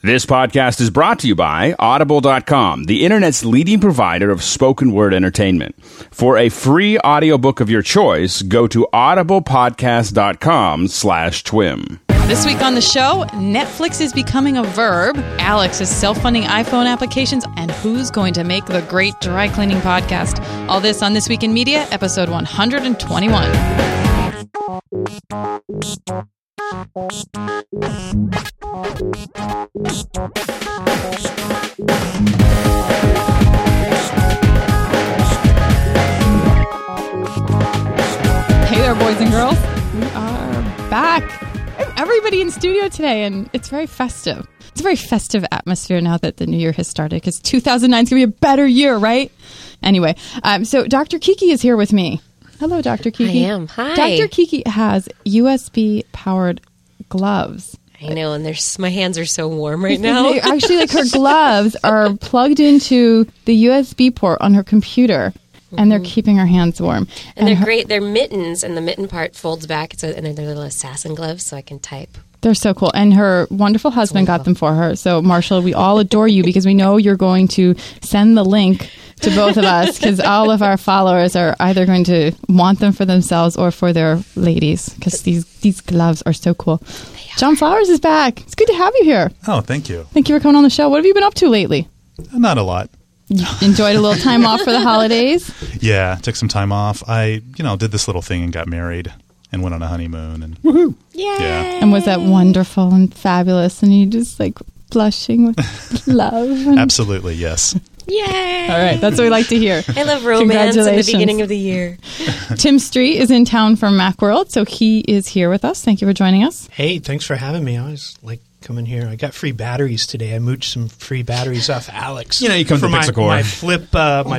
This podcast is brought to you by Audible.com, the internet's leading provider of spoken word entertainment. For a free audiobook of your choice, go to audiblepodcast.com/twim. This week on the show, Netflix is becoming a verb, Alex is self-funding iPhone applications, and who's going to make the great dry cleaning podcast. All this on This Week in Media, episode 121. Hey there, boys and girls. We are back. Everybody in studio today, and it's very festive. It's a very festive atmosphere now that the new year has started, because 2009 is going to be a better year, right? Anyway, so Dr. Kiki is here with me. Hello, Dr. Kiki. I am. Hi. Dr. Kiki has USB-powered gloves. I know, and my hands are so warm right now. Actually, like, her gloves are plugged into the USB port on her computer, and they're keeping her hands warm. And they're great. They're mittens, and the mitten part folds back, and they're little assassin gloves, so I can type. They're so cool. And her wonderful husband got them for her. So, Marshall, we all adore you because we know you're going to send the link to both of us, because all of our followers are either going to want them for themselves or for their ladies, because these gloves are so cool. John Flowers is back. It's good to have you here. Oh, thank you. Thank you for coming on the show. What have you been up to lately? Not a lot. You enjoyed a little time off for the holidays? Yeah, took some time off. I, did this little thing and got married and went on a honeymoon. And woohoo! Yay! Yeah. And was that wonderful and fabulous? And you just like blushing with love? Absolutely, yes. Yay! All right, that's what we like to hear. I love romance at the beginning of the year. Tim Street is in town from Macworld, so he is here with us. Thank you for joining us. Hey, thanks for having me. I always like coming here. I got free batteries today. I mooched some free batteries off Alex. You come to Pixelcore. My flip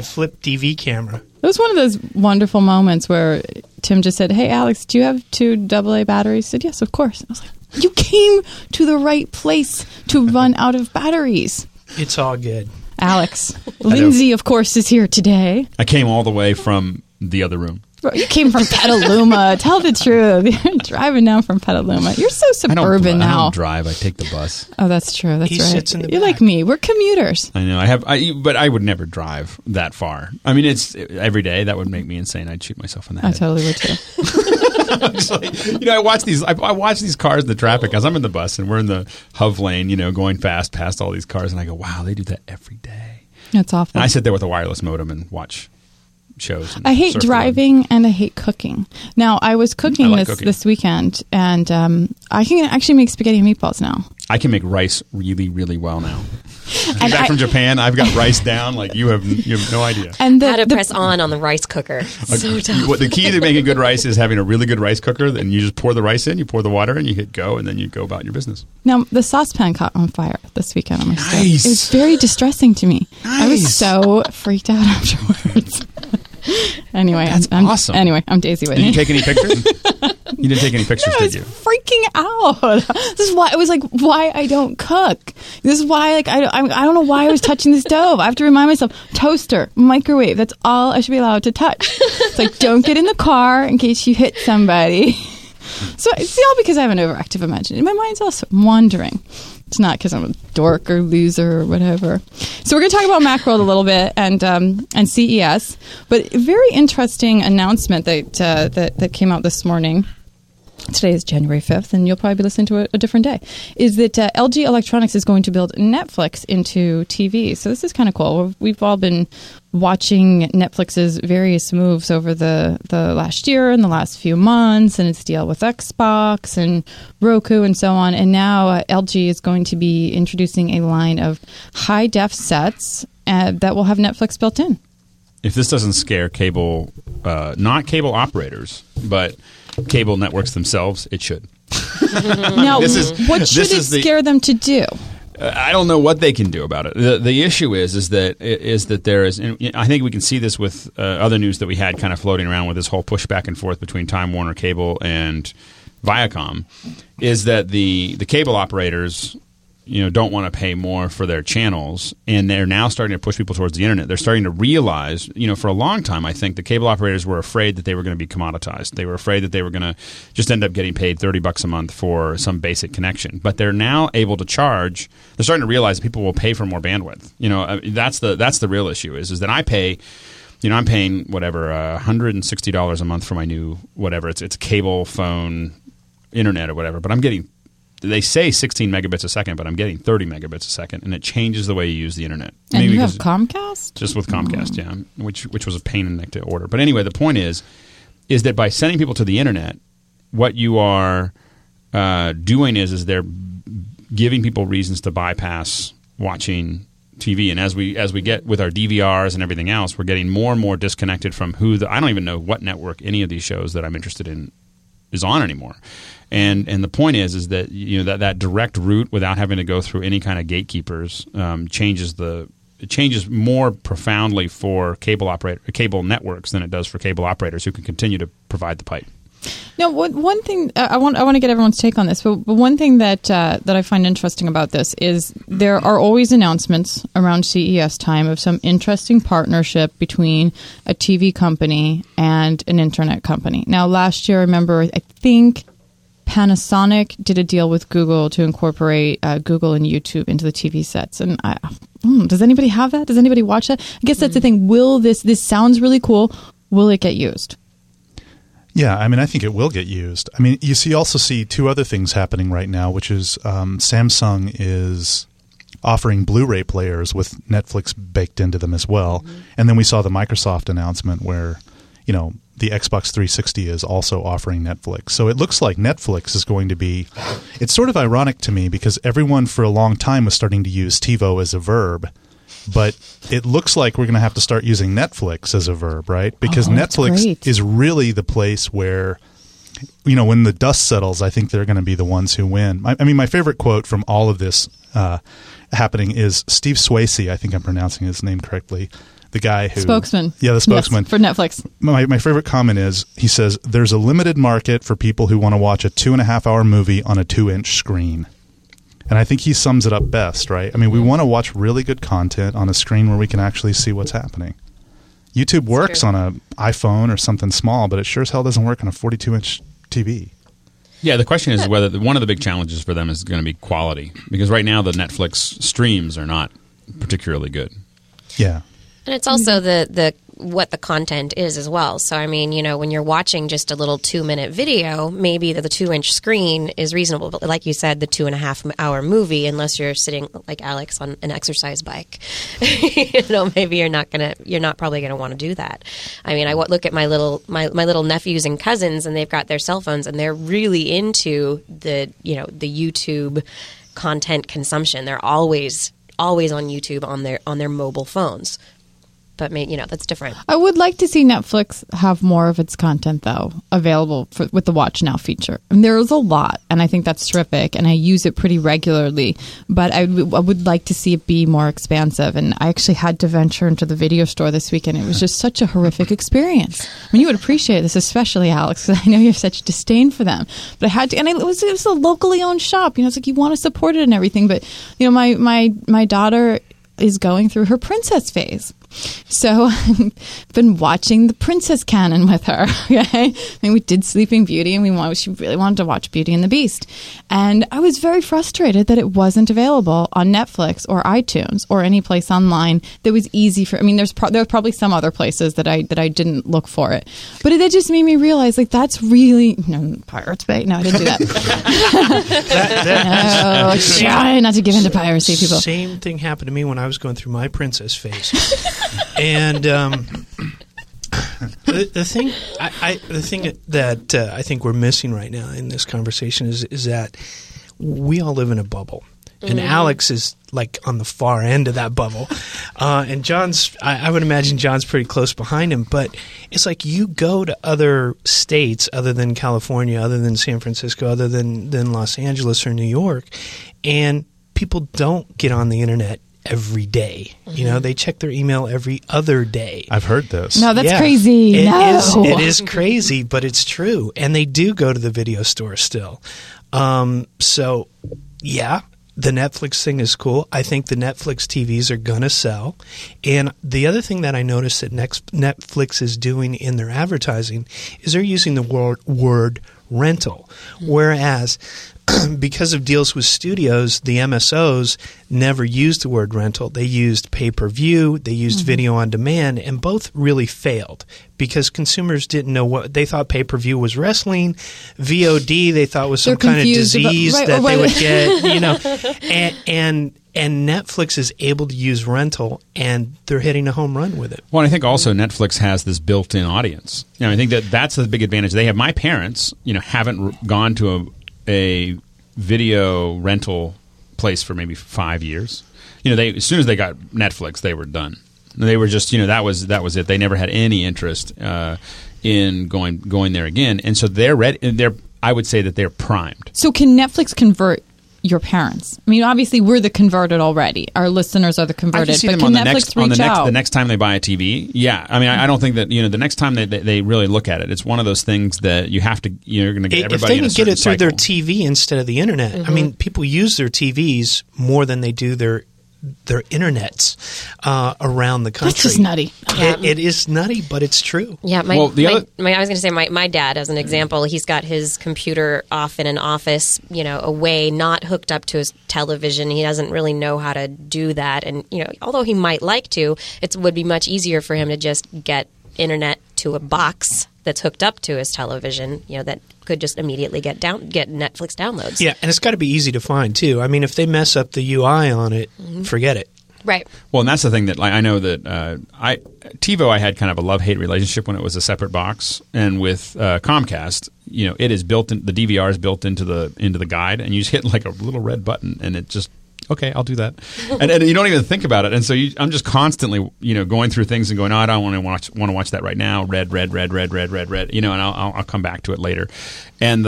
TV camera. It was one of those wonderful moments where Tim just said, "Hey, Alex, do you have 2 AA batteries?" I said, "Yes, of course." I was like, "You came to the right place to run out of batteries." It's all good. Alex, Lindsay, of course, is here today. I came all the way from the other room. You came from Petaluma. Tell the truth. You're driving down from Petaluma. You're so suburban now. I don't drive. I take the bus. Oh, that's true. That's he right. Sits in the You're back. like me. We're commuters. I know. But I would never drive that far. I mean, it's every day. That would make me insane. I'd shoot myself in the head. I totally would too. I watch these. I watch these cars in the traffic as I'm in the bus and we're in the Hov lane. Going fast past all these cars, and I go, "Wow, they do that every day." That's awful. And I sit there with a wireless modem and watch shows. And I hate driving and I hate cooking. Now, I was cooking this weekend, and I can actually make spaghetti and meatballs now. I can make rice really, really well now. I'm back from Japan. I've got rice down like you have no idea. And how to press on the rice cooker. So tough. The key to making good rice is having a really good rice cooker. Then you just pour the rice in, you pour the water in, you hit go, and then you go about your business. Now, the saucepan caught on fire this weekend on my stove. Nice. It was very distressing to me. Nice. I was so freaked out afterwards. Anyway, that's awesome. Anyway, I'm Daisy Whitney. Did you take any pictures? You didn't take any pictures, did you? I was freaking out. This is why it was like why I don't cook. This is why I don't know why I was touching the stove. I have to remind myself: toaster, microwave. That's all I should be allowed to touch. It's like, don't get in the car in case you hit somebody. So it's all because I have an overactive imagination. My mind's also wandering. It's not because I'm a dork or loser or whatever. So we're going to talk about Macworld a little bit and CES, but a very interesting announcement that came out this morning. Today is January 5th, and you'll probably be listening to it a different day, is that LG Electronics is going to build Netflix into TV. So this is kind of cool. We've all been watching Netflix's various moves over the last year and the last few months, and its deal with Xbox and Roku and so on. And now LG is going to be introducing a line of high-def sets that will have Netflix built in. If this doesn't scare cable, not cable operators, but cable networks themselves, it should. Now, what should it scare them to do? I don't know what they can do about it. The issue is that there is, and I think we can see this with other news that we had kind of floating around with this whole push back and forth between Time Warner Cable and Viacom, is that the cable operators, don't want to pay more for their channels, and they're now starting to push people towards the internet. They're starting to realize, for a long time, I think the cable operators were afraid that they were going to be commoditized. They were afraid that they were going to just end up getting paid $30 a month for some basic connection. But they're now able to charge. They're starting to realize that people will pay for more bandwidth. That's the real issue. Is that I pay. I'm paying whatever $160 a month for my new whatever. It's cable, phone, internet, or whatever. But I'm getting. They say 16 megabits a second, but I'm getting 30 megabits a second, and it changes the way you use the internet. And you have Comcast? Just with Comcast, yeah, which was a pain in the neck to order. But anyway, the point is that by sending people to the internet, what you are doing is they're giving people reasons to bypass watching TV. And as we get with our DVRs and everything else, we're getting more and more disconnected from I don't even know what network any of these shows that I'm interested in is on anymore. And the point is that that direct route without having to go through any kind of gatekeepers changes more profoundly for cable networks than it does for cable operators who can continue to provide the pipe. Now, one thing I want to get everyone's take on this, but one thing that I find interesting about this is there are always announcements around CES time of some interesting partnership between a TV company and an internet company. Now, last year, I remember, I think Panasonic did a deal with Google to incorporate Google and YouTube into the TV sets. And does anybody have that? Does anybody watch that? I guess that's the thing. Will this sounds really cool. Will it get used? Yeah, I think it will get used. You also see two other things happening right now, which is Samsung is offering Blu-ray players with Netflix baked into them as well. Mm-hmm. And then we saw the Microsoft announcement where, the Xbox 360 is also offering Netflix. So it looks like Netflix is going to be – it's sort of ironic to me because everyone for a long time was starting to use TiVo as a verb. But it looks like we're going to have to start using Netflix as a verb, right? Because Netflix is really the place where, when the dust settles, I think they're going to be the ones who win. My favorite quote from all of this happening is Steve Swayze, I think I'm pronouncing his name correctly, the guy who... Spokesman. Yeah, the spokesman. Yes, for Netflix. My favorite comment is, he says, there's a limited market for people who want to watch a 2.5-hour movie on a 2-inch screen. And I think he sums it up best, right? We want to watch really good content on a screen where we can actually see what's happening. YouTube works on an iPhone or something small, but it sure as hell doesn't work on a 42-inch TV. Yeah, the question is whether one of the big challenges for them is going to be quality. Because right now the Netflix streams are not particularly good. Yeah. And it's also the what the content is as well. So, when you're watching just a little 2-minute video, maybe the 2-inch screen is reasonable. But like you said, the 2.5-hour movie, unless you're sitting like Alex on an exercise bike, maybe you're not probably gonna want to do that. I look at my little nephews and cousins, and they've got their cell phones, and they're really into the YouTube content consumption. They're always on YouTube on their mobile phones. But that's different. I would like to see Netflix have more of its content, though, available with the Watch Now feature. There's a lot, and I think that's terrific, and I use it pretty regularly. But I would like to see it be more expansive. And I actually had to venture into the video store this weekend. It was just such a horrific experience. You would appreciate this, especially Alex, because I know you have such disdain for them. But I had to, and it was a locally owned shop. It's like you want to support it and everything. But my daughter is going through her princess phase. So I've been watching the Princess canon with her. Okay, we did Sleeping Beauty, and she really wanted to watch Beauty and the Beast, and I was very frustrated that it wasn't available on Netflix or iTunes or any place online that was easy for. There's probably some other places that I didn't look for it, but it just made me realize that's really Pirates Bay. No, I didn't do that. Try not to give in to piracy, people. Same thing happened to me when I was going through my princess phase. And the thing that I think we're missing right now in this conversation is that we all live in a bubble, and Alex is like on the far end of that bubble, and John's. I would imagine John's pretty close behind him. But it's like you go to other states other than California, other than San Francisco, other than Los Angeles or New York, and people don't get on the internet every day. They check their email every other day. I've heard this. No, that's crazy. It is crazy, but it's true. And they do go to the video store still. So, yeah, the Netflix thing is cool. I think the Netflix TVs are going to sell. And the other thing that I noticed that Netflix is doing in their advertising is they're using the word rental. Whereas because of deals with studios, the MSOs never used the word rental. They used pay-per-view, they used video on demand, and both really failed because consumers didn't know what they thought pay-per-view was wrestling. VOD they thought was some kind of disease that they would get, you know. And Netflix is able to use rental, and they're hitting a home run with it. Well, and I think also Netflix has this built-in audience. You know, I think that's the big advantage. They have my parents, you know, haven't gone to a video rental place for maybe 5 years. You know, as soon as they got Netflix, they were done. They were just, you know, that was it. They never had any interest in going there again, and so they're ready. I would say that they're primed. So can Netflix convert your parents? I mean, obviously we're the converted already. Our listeners are the converted. But can Netflix reach out? The next time they buy a TV? Yeah. I mean, I don't think that, you know, the next time they really look at it, it's one of those things that you're going to get everybody in a certain cycle. If they can get it through their TV instead of the internet. I mean, people use their TVs more than they do their internets around the country. That's just nutty. It is nutty, but it's true. Yeah, I was going to say my dad, as an example, he's got his computer off in an office, you know, away, not hooked up to his television. He doesn't really know how to do that, and you know, although he might like to, it would be much easier for him to just get internet to a box that's hooked up to his television, you know, that could just immediately get Netflix downloads. Yeah, and it's got to be easy to find too. I mean, if they mess up the UI on it, forget it. Right. Well, and that's the thing that I know that TiVo, I had kind of a love-hate relationship when it was a separate box, and with Comcast, you know, it is built in, the DVR is built into the guide, and you just hit like a little red button, and it just, okay, I'll do that, and you don't even think about it, and so I'm just constantly, you know, going through things and going, oh, I don't want to watch that right now. Red, you know, and I'll come back to it later, and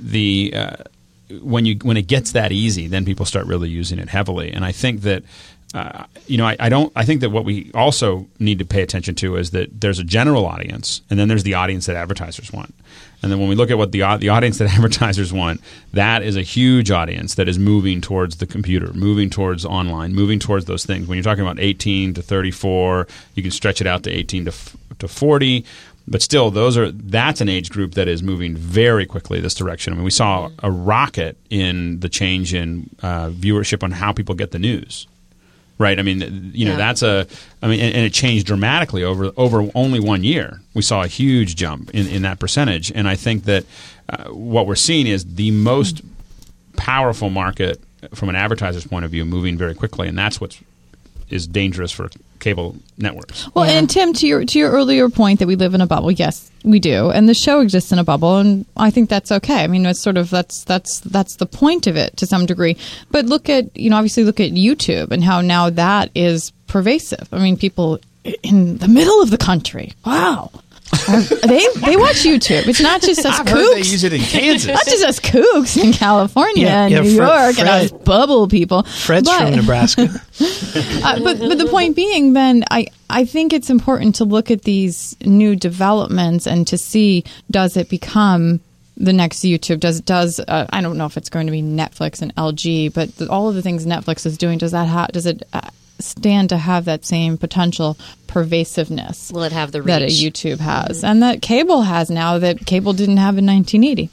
when it gets that easy, then people start really using it heavily, and I think that. You know, I think that what we also need to pay attention to is that there's a general audience, and then there's the audience that advertisers want. And then when we look at what the audience that advertisers want, that is a huge audience that is moving towards the computer, moving towards online, moving towards those things. When you're talking about 18 to 34, you can stretch it out to 18 to 40. But still, that's an age group that is moving very quickly this direction. I mean, we saw a rocket in the change in viewership on how people get the news. Right, I mean, you know, and it changed dramatically over only 1 year. We saw a huge jump in that percentage, and I think that what we're seeing is the most powerful market from an advertiser's point of view moving very quickly, and that's what is dangerous for cable networks. Well, and Tim, to your earlier point that we live in a bubble, yes, we do, and the show exists in a bubble, and I think that's okay. I mean, it's sort of that's the point of it to some degree. But obviously look at YouTube and how now that is pervasive. I mean, people in the middle of the country, wow. They watch YouTube. It's not just us I've kooks. heard they use it in Kansas. Not just us kooks in California and New York and us bubble people. Fred's from Nebraska. But the point being, then, I think it's important to look at these new developments and to see, does it become the next YouTube? I don't know if it's going to be Netflix and LG, but all of the things Netflix is doing, does it stand to have that same potential pervasiveness? Will it have the reach that a YouTube has and that cable has now that cable didn't have in 1980?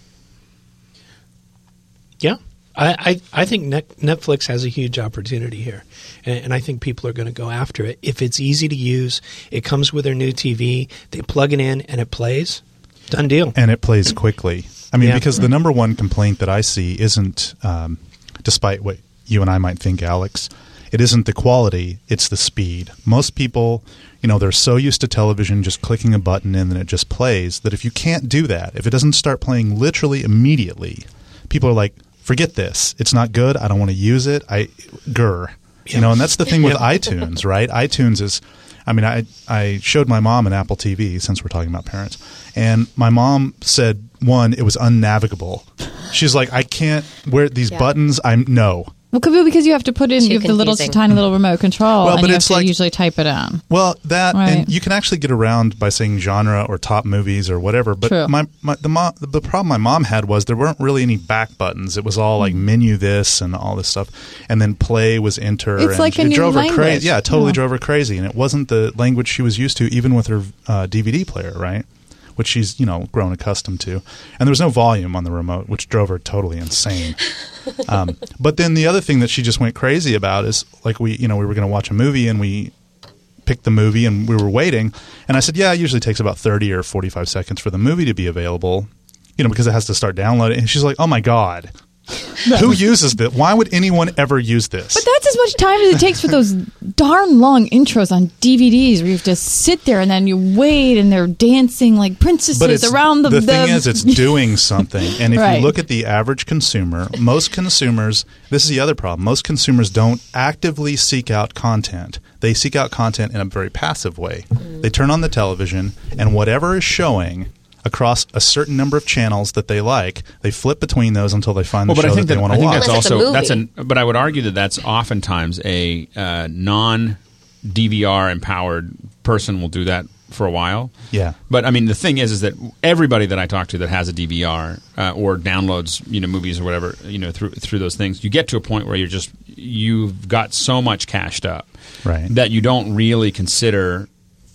Yeah, I think Netflix has a huge opportunity here, and I think people are going to go after it. If it's easy to use, it comes with their new TV, they plug it in and it plays, done deal. And it plays quickly. I mean, because the number one complaint that I see isn't, despite what you and I might think, Alex, it isn't the quality, it's the speed. Most people, you know, they're so used to television just clicking a button and then it just plays that if you can't do that, if it doesn't start playing literally immediately, people are like, forget this. It's not good. I don't want to use it. You know, and that's the thing with iTunes, right? iTunes is, I mean, I showed my mom an Apple TV, since we're talking about parents, and my mom said, one, it was unnavigable. She's like, I can't wear these buttons. No. Well, could be because you have to put in Too you have the little confusing. tiny little remote control, Well, and but you it's have to like- usually type it in. Well, that Right. and you can actually get around by saying genre or top movies or whatever. But True. the problem my mom had was there weren't really any back buttons. It was all like menu this and all this stuff, and then play was enter. It's and like a it new drove her language. crazy. Yeah, it totally Yeah. drove her crazy, and it wasn't the language she was used to, even with her DVD player, right? Which she's grown accustomed to, and there was no volume on the remote, which drove her totally insane. But then the other thing that she just went crazy about is like we were going to watch a movie and we picked the movie and we were waiting, and I said, yeah, it usually takes about 30 or 45 seconds for the movie to be available, because it has to start downloading. And she's like, oh my God. Who uses this? Why would anyone ever use this? But that's as much time as it takes for those darn long intros on DVDs, where you have to sit there and then you wait, and they're dancing like princesses around the. The thing is, it's doing something. And if Right. you look at the average consumer, most consumers, this is the other problem, most consumers don't actively seek out content. They seek out content in a very passive way. They turn on the television, and whatever is showing across a certain number of channels that they like, they flip between those until they find the but show that they want to watch. that's Unless it's a also movie. but I would argue that that's oftentimes a non DVR empowered person will do that for a while. Yeah. But I mean, the thing is that everybody that I talk to that has a DVR or downloads, movies or whatever, through those things, you get to a point where you've got so much cashed up, Right. that you don't really consider.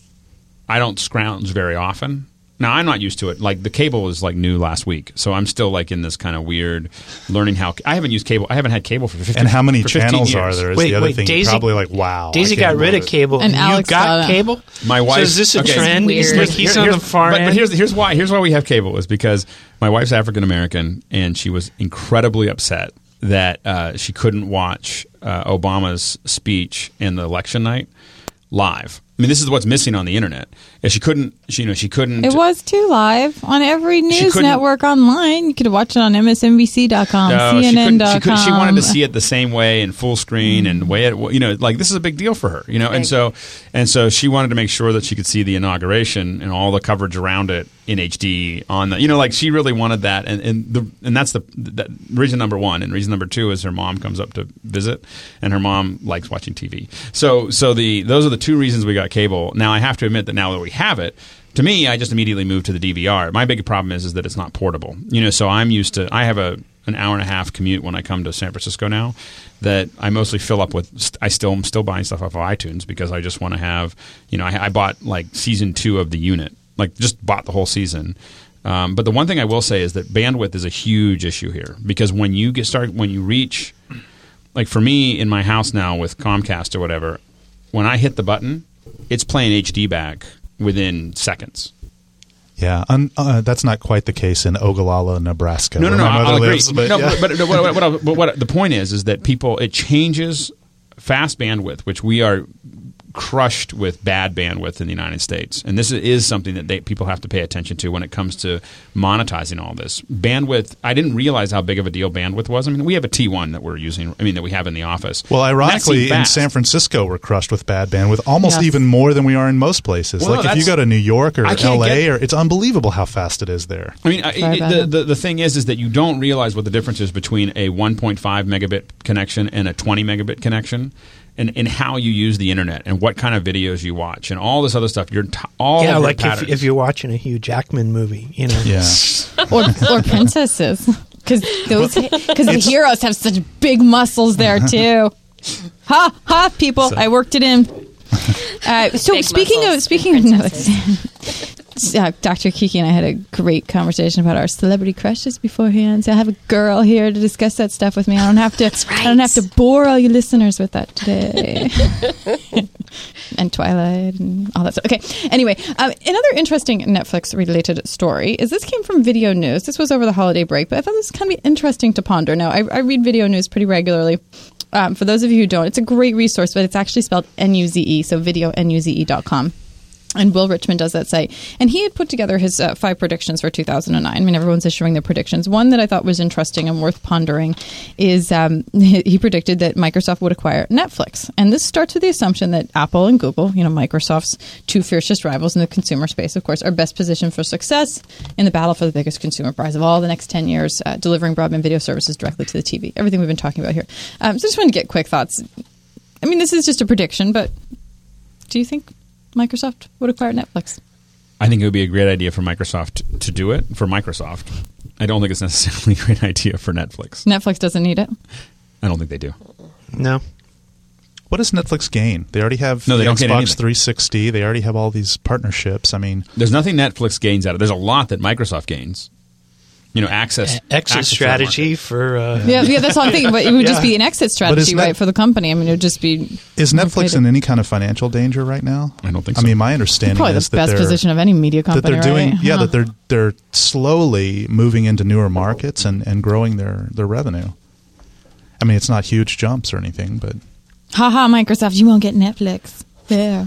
I don't scrounge very often. Now, I'm not used to it. Like, the cable was like new last week, so I'm still like in this kind of weird learning how. I haven't used cable. I haven't had cable for 15 And how many for 15 channels years. are there is Wait, the other wait, thing. Daisy- You're probably like, wow. Daisy I got can't rid believe of it. cable, And you Alex got got it. cable. My wife. So is this a okay. trend? Weird. It's like he's on the far but end. here's why. Here's why we have cable is because my wife's African American, and she was incredibly upset that she couldn't watch Obama's speech in the election night live. I mean, this is what's missing on the internet. Is she couldn't. She couldn't. It was too live on every news couldn't- network online. You could watch it on MSNBC.com, No, CNN.com. she wanted to see it the same way in full screen and way it. Like, this is a big deal for her. And so she wanted to make sure that she could see the inauguration and all the coverage around it in HD on the. Like, she really wanted that, and that's the reason number one. And reason number two is her mom comes up to visit, and her mom likes watching TV. So those are the two reasons we got cable. Now, I have to admit that now that we have it. To me, I just immediately moved to the DVR. My big problem is that it's not portable. So I'm used to. I have an hour and a half commute when I come to San Francisco now. That I mostly fill up with. I'm still buying stuff off of iTunes because I just want to have. I bought like season 2 of The Unit. Like, just bought the whole season. But the one thing I will say is that bandwidth is a huge issue here, because when you reach, like for me in my house now with Comcast or whatever, when I hit the button, it's playing HD back within seconds. Yeah, that's not quite the case in Ogallala, Nebraska. No, where my mother I'll agree. lives, but yeah. But what the point is that it changes fast bandwidth, which we are crushed with bad bandwidth in the United States, and this is something that people have to pay attention to when it comes to monetizing all this bandwidth. I didn't realize how big of a deal bandwidth was. I mean, we have a T1 that we're using. I mean, that we have in the office. Well, ironically, That seemed in fast. San Francisco, we're crushed with bad bandwidth, almost Yes. even more than we are in most places. Well, Like, if you that's- go to New York or I can't LA, get- it's unbelievable how fast it is there. I mean, Sorry about the thing is that you don't realize what the difference is between a 1.5 megabit connection and a 20 megabit connection, and how you use the internet and what kind of videos you watch and all this other stuff. All of your like patterns. if you're watching a Hugh Jackman movie, Yeah. or princesses, because the heroes have such big muscles there too. Ha, people! I worked it in. So Big speaking muscles of and Dr. Kiki and I had a great conversation about our celebrity crushes beforehand. So I have a girl here to discuss that stuff with me. I don't have to. That's right. I don't have to bore all you listeners with that today. And Twilight and all that stuff. Okay. Anyway, another interesting Netflix-related story is this came from Video News. This was over the holiday break, but I thought this was kind of interesting to ponder. Now, I read Video News pretty regularly. For those of you who don't, it's a great resource, but it's actually spelled Nuze, so videonuze.com. And Will Richmond does that site. And he had put together his 5 predictions for 2009. I mean, everyone's issuing their predictions. One that I thought was interesting and worth pondering is he predicted that Microsoft would acquire Netflix. And this starts with the assumption that Apple and Google, Microsoft's 2 fiercest rivals in the consumer space, of course, are best positioned for success in the battle for the biggest consumer prize of all the next 10 years, delivering broadband video services directly to the TV. Everything we've been talking about here. So just wanted to get quick thoughts. I mean, this is just a prediction, but do you think Microsoft would acquire Netflix? I think it would be a great idea for Microsoft to do it, for Microsoft. I don't think it's necessarily a great idea for Netflix. Netflix doesn't need it? I don't think they do. No. What does Netflix gain? They already have No, they don't gain Xbox anything. 360. They already have all these partnerships. I mean, There's nothing Netflix gains out of it. There's a lot that Microsoft gains. Access. Exit access to that strategy market. for... Yeah, that's all I'm thinking. But it would just Yeah. be an exit strategy, right, for the company. I mean, it would just be... is Netflix in any kind of financial danger right now? I don't think I so. mean, my understanding Probably is the that best they're position of any media company, that they're doing, right? yeah, Huh. that they're slowly moving into newer markets and growing their revenue. I mean, it's not huge jumps or anything, but Ha, Microsoft, you won't get Netflix. There.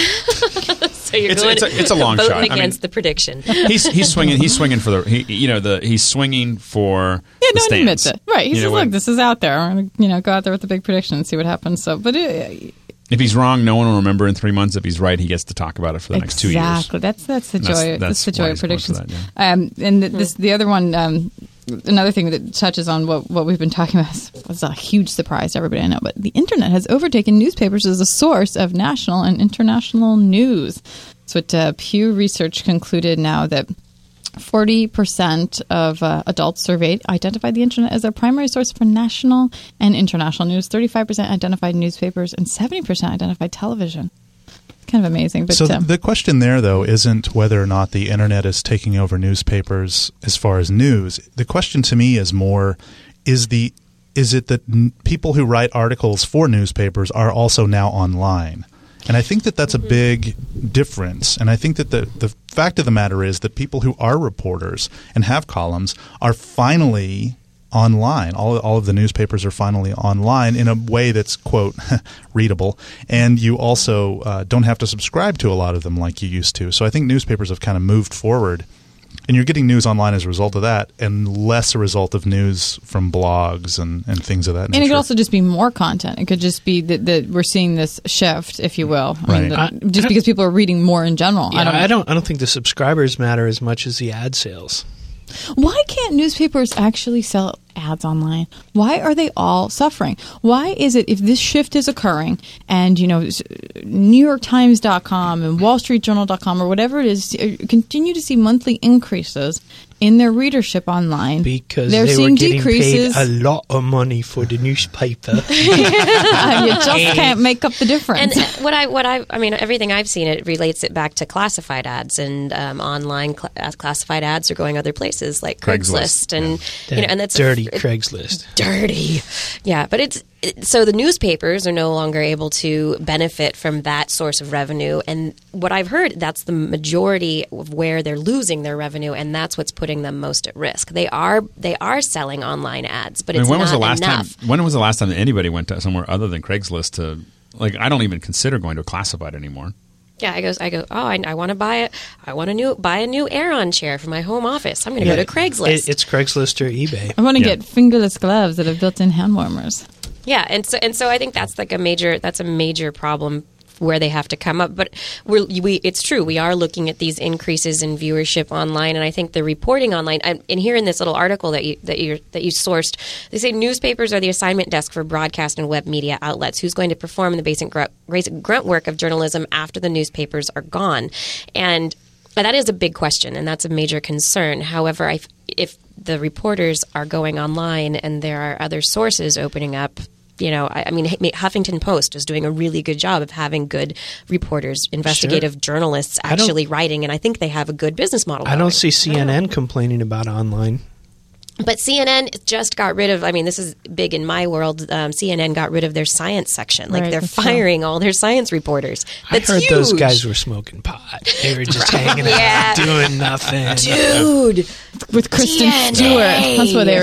So you're It's a long voting shot. I mean- against the prediction. He's swinging. He's swinging for he's swinging for. Yeah, the no, he admits stands. it. Right. He You says, know, look, this is out there. I'm going to go out there with the big prediction and see what happens. So, but If he's wrong, no one will remember in 3 months. If he's right, he gets to talk about it for the next 2 years. Exactly. That's the joy. That's the joy why of he's going for predictions. that, yeah. And the other one, another thing that touches on what we've been talking about was a huge surprise to everybody I know. But the internet has overtaken newspapers as a source of national and international news. That's what Pew Research concluded now that 40% of adults surveyed identified the internet as their primary source for national and international news. 35% identified newspapers, and 70% identified television. It's kind of amazing. But so the question there, though, isn't whether or not the internet is taking over newspapers as far as news. The question to me is more, is it that people who write articles for newspapers are also now online? And I think that that's a big difference. And I think that the fact of the matter is that people who are reporters and have columns are finally online. All of the newspapers are finally online in a way that's, quote, readable. And you also don't have to subscribe to a lot of them like you used to. So I think newspapers have kind of moved forward. And you're getting news online as a result of that, and less a result of news from blogs and things of that nature. And it could also just be more content. It could just be that we're seeing this shift, if you will. Right. Just because people are reading more in general. Yeah, I don't think the subscribers matter as much as the ad sales. Why can't newspapers actually sell ads online? Why are they all suffering? Why is it, if this shift is occurring and, NewYorkTimes.com and WallStreetJournal.com or whatever it is continue to see monthly increases in their readership online? Because they're they were seeing getting decreases. paid a lot of money for the newspaper. You just can't make up the difference. And I mean, everything I've seen, it relates it back to classified ads, and online classified ads are going other places like Craigslist, and and that's dirty Craigslist. Dirty, yeah. But so the newspapers are no longer able to benefit from that source of revenue, and what I've heard, that's the majority of where they're losing their revenue, and that's what's putting them most at risk. They are selling online ads, but it's when not was the last enough. time? When was the last time that anybody went to somewhere other than Craigslist to? Like, I don't even consider going to a classified anymore. Yeah, I go. Oh, I want to buy it. I want to buy a new Aeron chair for my home office. I'm going to go to Craigslist. It's Craigslist or eBay. I want to get fingerless gloves that have built-in hand warmers. Yeah, and so I think that's a major problem where they have to come up. But it's true. We are looking at these increases in viewership online, and I think the reporting online. And here in this little article that you sourced, they say newspapers are the assignment desk for broadcast and web media outlets. Who's going to perform the basic grunt work of journalism after the newspapers are gone? And that is a big question, and that's a major concern. However, if the reporters are going online and there are other sources opening up, I mean, Huffington Post is doing a really good job of having good reporters, investigative journalists actually writing, and I think they have a good business model. I don't see CNN complaining about online. But CNN just got rid of, I mean, this is big in my world, CNN got rid of their science section. Like, they're firing all their science reporters. That's I heard huge. those guys were smoking pot. They were just hanging out, doing nothing. Dude. With Kristen DNA. Stewart. That's what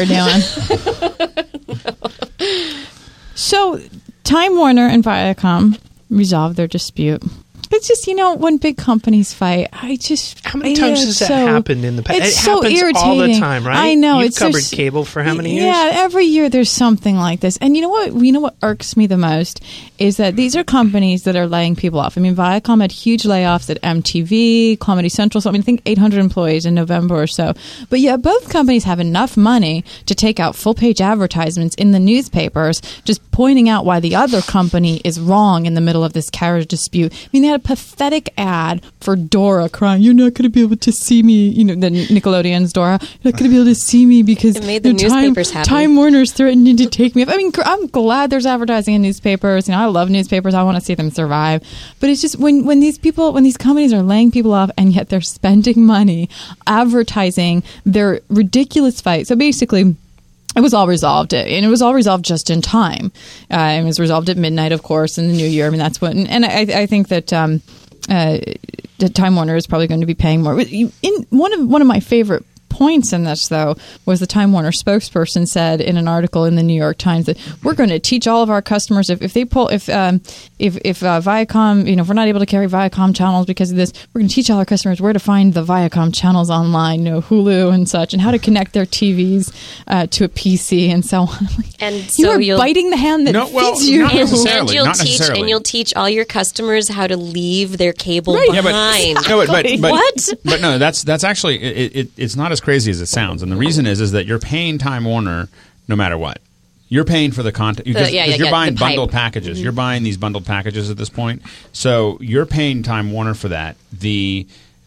they were doing. So, Time Warner and Viacom resolved their dispute. It's just, when big companies fight, How many times has that happened in the past? It's It so happens irritating. all the time, right? I know. You've covered cable for how many years? Yeah, every year there's something like this. And you know what? What irks me the most is that these are companies that are laying people off. I mean, Viacom had huge layoffs at MTV, Comedy Central. So I think 800 employees in November or so. But yeah, both companies have enough money to take out full-page advertisements in the newspapers, just pointing out why the other company is wrong in the middle of this carriage dispute. I mean, they had a pathetic ad for Dora crying, "You're not going to be able to see me." The Nickelodeon's Dora, "You're not going to be able to see me because it made the newspapers happy. Time Warner's threatening to take me up." I mean, I'm glad there's advertising in newspapers. I love newspapers. I want to see them survive. But it's just when these companies are laying people off and yet they're spending money advertising their ridiculous fight. So basically, it was all resolved, and it was all resolved just in time. It was resolved at midnight, of course, in the new year. I mean, that's what, and I think that Time Warner is probably going to be paying more. One of my favorite points in this, though, was the Time Warner spokesperson said in an article in the New York Times that we're going to teach all of our customers if Viacom, if we're not able to carry Viacom channels because of this, we're going to teach all our customers where to find the Viacom channels online, Hulu and such, and how to connect their TVs to a PC and so on. And you so are biting the hand that feeds you. Not necessarily. And you'll teach all your customers how to leave their cable behind. But no, that's actually it's not as crazy as it sounds, and the reason is that you're paying Time Warner no matter what. You're paying for the content because you're buying bundled packages. Mm-hmm. You're buying these bundled packages at this point, so you're paying Time Warner for that. The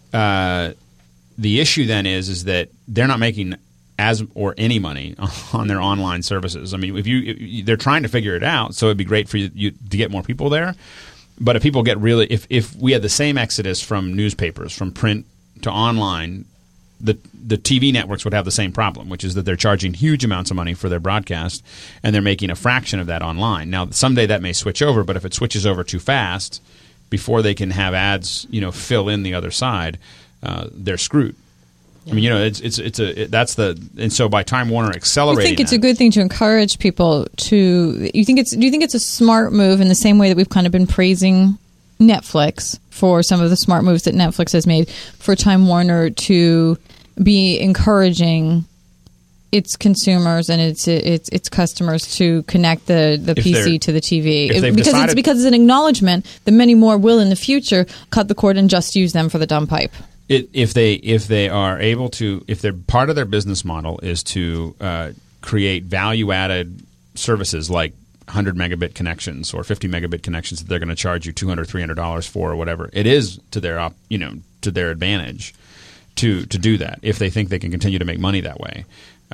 issue then is that they're not making any money on their online services. I mean, if they're trying to figure it out, so it'd be great for you to get more people there. But if people get if we had the same exodus from newspapers, from print to online, the TV networks would have the same problem, which is that they're charging huge amounts of money for their broadcast, and they're making a fraction of that online. Now, someday that may switch over, but if it switches over too fast, before they can have ads, fill in the other side, they're screwed. Yeah. I mean, and so by Time Warner accelerating, I think it's a good thing to encourage people to. Do you think it's a smart move in the same way that we've kind of been praising Netflix for some of the smart moves that Netflix has made, for Time Warner to be encouraging its consumers and its customers to connect the PC to the TV, because it's an acknowledgement that many more will in the future cut the cord and just use them for the dumb pipe. If they are able to, if they're part of their business model is to create value added services like 100 megabit connections or 50 megabit connections that they're going to charge you $200, $300 for or whatever, it is to their to their advantage to do that if they think they can continue to make money that way.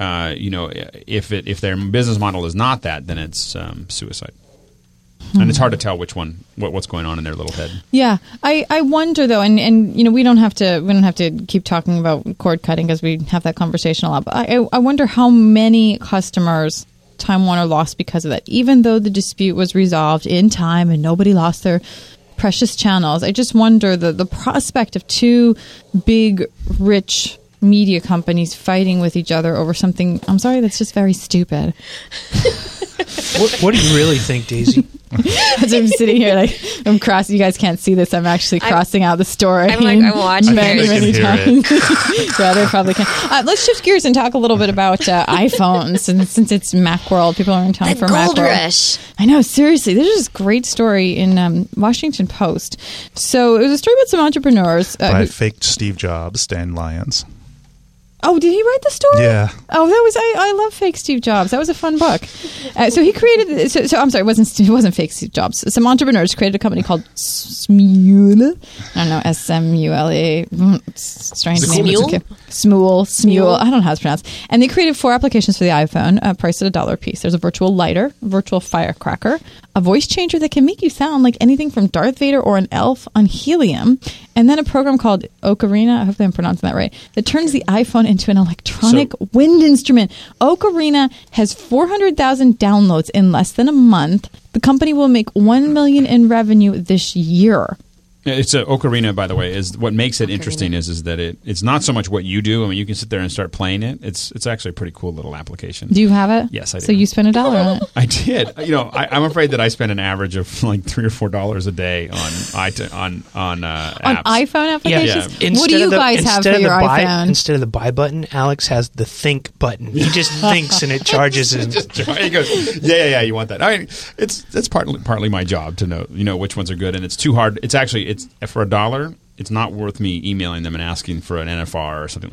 If their business model is not that, then it's suicide. And it's hard to tell what's going on in their little head. Yeah, I wonder though, and we don't have to keep talking about cord cutting because we have that conversation a lot. But I wonder how many customers Time Warner lost because of that. Even though the dispute was resolved in time and nobody lost their precious channels, I just wonder the prospect of two big, rich media companies fighting with each other over something. I'm sorry, that's just very stupid. What do you really think, Daisy? As I'm sitting here, I'm crossing. You guys can't see this. I'm actually crossing out the story. I'm watching many times. Yeah, they probably can. Let's shift gears and talk a little bit about iPhones. And since it's Macworld, people are in town for Macworld. Gold rush. I know. Seriously, there's this great story in Washington Post. So it was a story about some entrepreneurs by faked Steve Jobs, Dan Lyons. Oh, did he write the story? Yeah. Oh, that was I love fake Steve Jobs. That was a fun book. So he created. So I'm sorry, it wasn't fake Steve Jobs. Some entrepreneurs created a company called Smule. I don't know, SMULE. Strange name. Smule. Okay. Smule. I don't know how it's pronounced. And they created 4 applications for the iPhone, priced at $1 a piece. There's a virtual lighter, a virtual firecracker, a voice changer that can make you sound like anything from Darth Vader or an elf on helium, and then a program called Ocarina. I hope I'm pronouncing that right. That turns the iPhone into an electronic wind instrument. Ocarina has 400,000 downloads in less than a month. The company will make $1 million in revenue this year. It's a Ocarina, by the way. Is what makes it interesting is that it's not so much what you do. I mean, you can sit there and start playing it. It's actually a pretty cool little application. Do you have it? Yes, I do. So you spend $1 on it? I did. I'm afraid that I spend an average of like $3 or $4 a day on apps. On iPhone applications? Yeah. What do you guys have for your iPhone? Instead of the buy button, Alex has the think button. He just thinks and it charges him. He goes, yeah, you want that. I mean, it's partly my job to know which ones are good, and it's too hard. It's for $1. It's not worth me emailing them and asking for an NFR or something.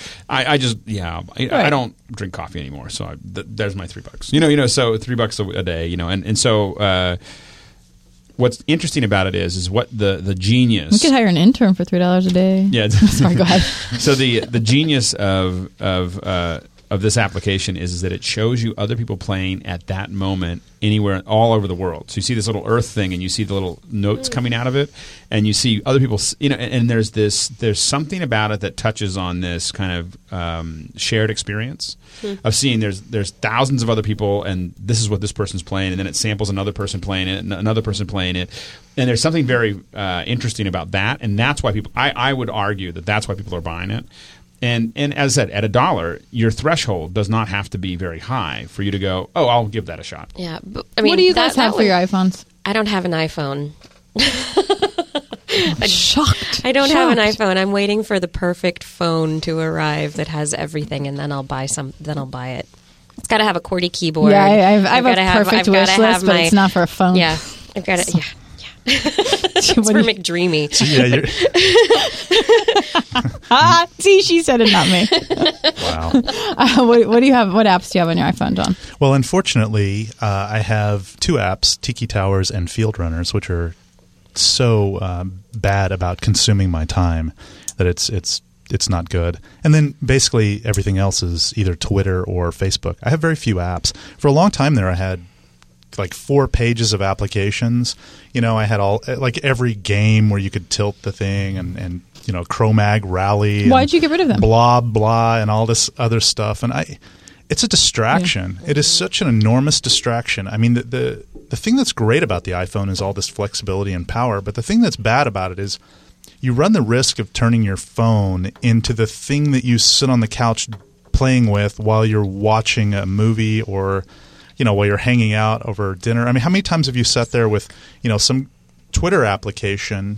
I don't drink coffee anymore, so there's my $3. So $3 a day. And so what's interesting about it is what the genius. We could hire an intern for $3 a day. Yeah, sorry. Go ahead. So the genius of this application is that it shows you other people playing at that moment anywhere, all over the world. So you see this little Earth thing, and you see the little notes coming out of it, and you see other people. And there's something about it that touches on this kind of shared experience of seeing there's thousands of other people, and this is what this person's playing, and then it samples another person playing it, and another person playing it, and there's something very interesting about that, and that's why people. I would argue that's why people are buying it. And as I said, at $1, your threshold does not have to be very high for you to go, oh, I'll give that a shot. Yeah. But, I mean, what do you guys have for your iPhones? I don't have an iPhone. I'm shocked. I don't have an iPhone. I'm waiting for the perfect phone to arrive that has everything, and then I'll buy it. It's got to have a QWERTY keyboard. Yeah, I have a perfect wish list, but it's not for a phone. Yeah, I've got it. Yeah. It's for McDreamy. See, she said it, not me. Wow. What do you have? What apps do you have on your iPhone, John? Well, unfortunately, I have 2 apps, Tiki Towers and Field Runners, which are so bad about consuming my time that it's not good. And then basically everything else is either Twitter or Facebook. I have very few apps. For a long time there, I had like 4 pages of applications. I had every game where you could tilt the thing and Chromag Rally. Why'd you get rid of them? Blah, blah, and all this other stuff. And it's a distraction. Yeah. It is such an enormous distraction. I mean, the thing that's great about the iPhone is all this flexibility and power, but the thing that's bad about it is you run the risk of turning your phone into the thing that you sit on the couch playing with while you're watching a movie or while you're hanging out over dinner. I mean, how many times have you sat there with, some Twitter application,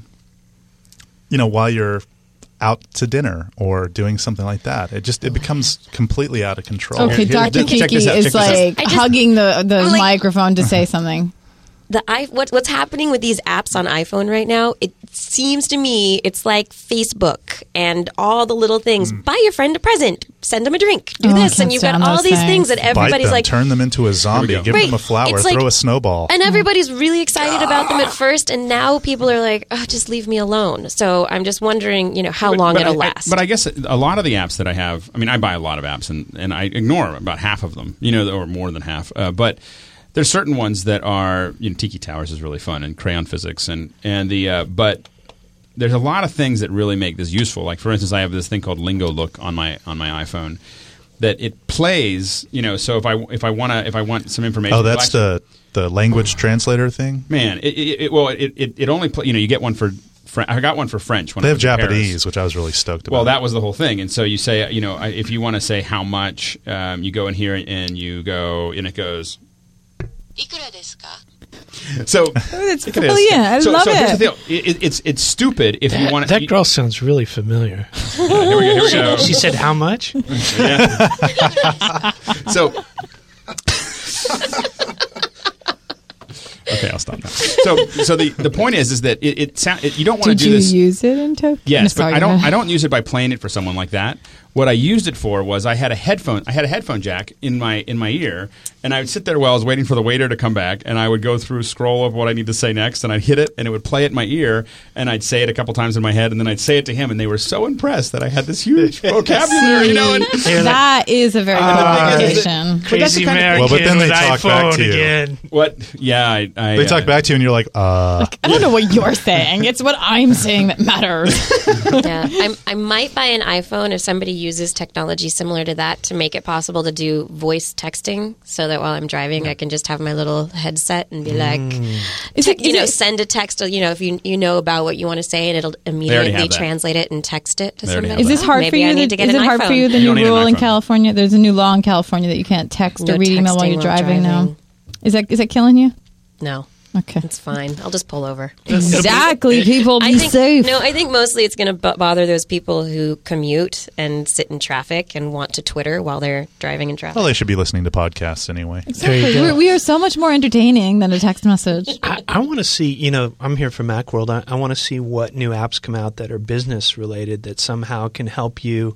while you're out to dinner or doing something like that? It becomes completely out of control. Okay, Dr. Kiki is hugging the microphone to say something. What's happening with these apps on iPhone right now, it seems to me it's like Facebook and all the little things. Buy your friend a present, send them a drink, do this, and you've got all these things that everybody's like, turn them into a zombie, give them a flower, throw a snowball. And everybody's really excited about them at first, and now people are like, oh, just leave me alone. So I'm just wondering, how long it'll last. But I guess a lot of the apps that I have, I mean, I buy a lot of apps, and I ignore about half of them, or more than half. But there's certain ones that are, Tiki Towers is really fun, and Crayon Physics, but there's a lot of things that really make this useful. Like, for instance, I have this thing called Lingo Look on my iPhone that it plays. So if I want some information. Oh, that's the language translator thing. Man, it only you get one for. I got one for French. When they I have was Japanese, Paris. Which I was really stoked about. Well, that was the whole thing. And so you say, if you want to say how much, you go in here and you go, and it goes. So it's brilliant. I love it. Here's the deal. It's stupid if you want. That girl sounds really familiar. Here we go. She said how much? Yeah. So. Okay, I'll stop now. So the point is that you don't want to do this. Did you use it in Tokyo? Yes, but I don't use it by playing it for someone like that. What I used it for was I had a headphone jack in my ear, and I would sit there while I was waiting for the waiter to come back, and I would go through scroll of what I need to say next, and I'd hit it, and it would play it in my ear, and I'd say it a couple times in my head, and then I'd say it to him, and they were so impressed that I had this huge vocabulary. That is a very good application. Crazy American. Well, but then they talk back to you. Again. What? Yeah, they They talk back to you, and you're like, I don't know what you're saying. It's what I'm saying that matters. Yeah, I might buy an iPhone if somebody uses technology similar to that to make it possible to do voice texting, so that while I'm driving, I can just have my little headset and be like, send a text. If you know about what you want to say, and it'll immediately translate it and text it to somebody. Is this hard for you? I need to get is an it hard iPhone. for you? The new rule in California. There's a new law in California that you can't text or read email while you're driving now. Is that killing you? No. Okay. It's fine. I'll just pull over. Exactly. People be safe. No, I think mostly it's going to bother those people who commute and sit in traffic and want to Twitter while they're driving in traffic. well, they should be listening to podcasts anyway. Exactly. We are so much more entertaining than a text message. I want to see, I'm here for Macworld. I want to see what new apps come out that are business related that somehow can help you.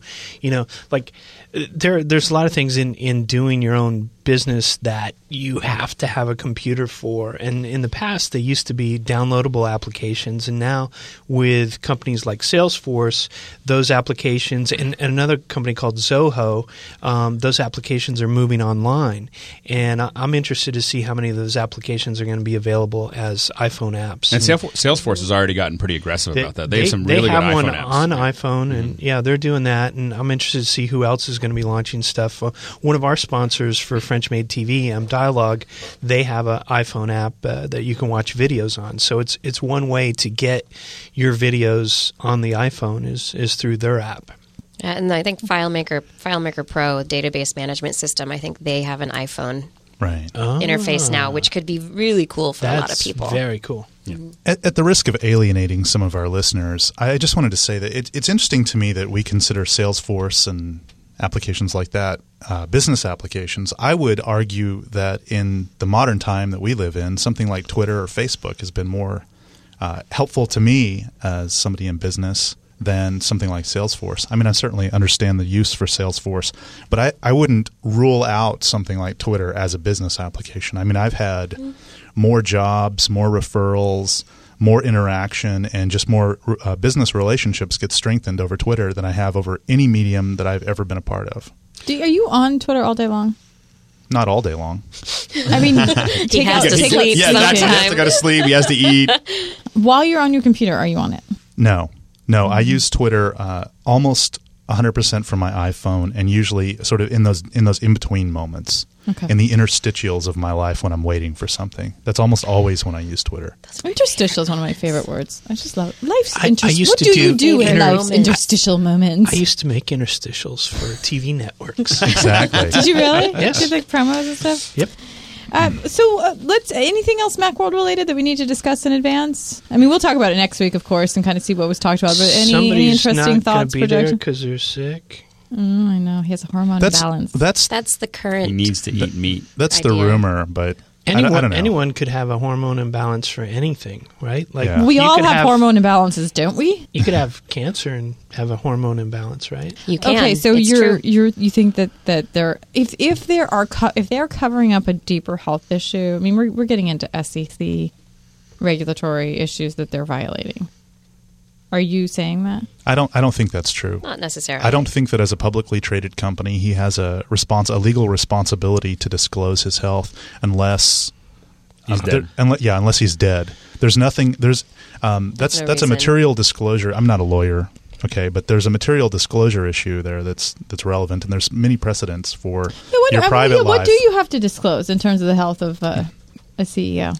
There's a lot of things in doing your own business that you have to have a computer for. And in the past, they used to be downloadable applications. And now with companies like Salesforce, those applications, and another company called Zoho, those applications are moving online. And I'm interested to see how many of those applications are going to be available as iPhone apps. And Salesforce has already gotten pretty aggressive about that. They have some really good iPhone apps. They have one on iPhone, and they're doing that. And I'm interested to see who else is going to be launching stuff. One of our sponsors for French Made TV, Dialogue, they have an iPhone app that you can watch videos on. So it's one way to get your videos on the iPhone is through their app. And I think FileMaker Pro, database management system, I think they have an iPhone interface now, which could be really cool for a lot of people. That's very cool. Yeah. At the risk of alienating some of our listeners, I just wanted to say that it's interesting to me that we consider Salesforce and applications like that business applications. I would argue that in the modern time that we live in, something like Twitter or Facebook has been more helpful to me as somebody in business than something like Salesforce. I mean, I certainly understand the use for Salesforce, but I wouldn't rule out something like Twitter as a business application. I mean, I've had more jobs, more referrals, more interaction, and just more business relationships get strengthened over Twitter than I have over any medium that I've ever been a part of. Are you on Twitter all day long? Not all day long. I mean, he has to sleep. He has to go to sleep. He has to eat. While you're on your computer, are you on it? No. I use Twitter almost 100% from my iPhone, and usually sort of in those in-between moments. Okay. In the interstitials of my life when I'm waiting for something. That's almost always when I use Twitter. Interstitial is one of my favorite words. I just love it. Life's interstitial. What do you do in life's interstitial moments? I used to make interstitials for TV networks. Exactly. Did you really? Yes. Did like promos and stuff? Yep. Let's. Anything else Macworld related that we need to discuss in advance? I mean, we'll talk about it next week, of course, and kind of see what was talked about. But any interesting thoughts? Somebody's not going to be there because they're sick. I know he has a hormone imbalance. That's the current. He needs to eat meat. That's the rumor, but I don't know. Anyone could have a hormone imbalance for anything, right? Like we all have hormone imbalances, don't we? You could have cancer and have a hormone imbalance, right? You can. Okay, so you think that they're if they are covering up a deeper health issue. I mean, we're getting into SEC regulatory issues that they're violating. Are you saying that? I don't think that's true. Not necessarily. I don't think that as a publicly traded company, he has a legal responsibility to disclose his health unless he's dead. Unless he's dead. There's nothing. That's a material disclosure. I'm not a lawyer, okay, but there's a material disclosure issue there that's relevant, and there's many precedents for your private life. What do you have to disclose in terms of the health of a CEO?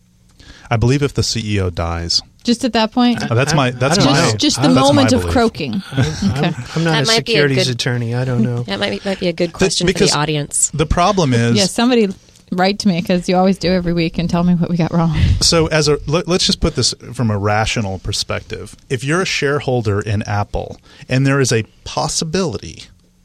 I believe if the CEO dies. Just at that point? That's just the moment of croaking. I'm not a securities attorney. I don't know. That might be a good question for the audience. The problem is... Yes, somebody write to me, because you always do every week, and tell me what we got wrong. So let's just put this from a rational perspective. If you're a shareholder in Apple, and there is a possibility,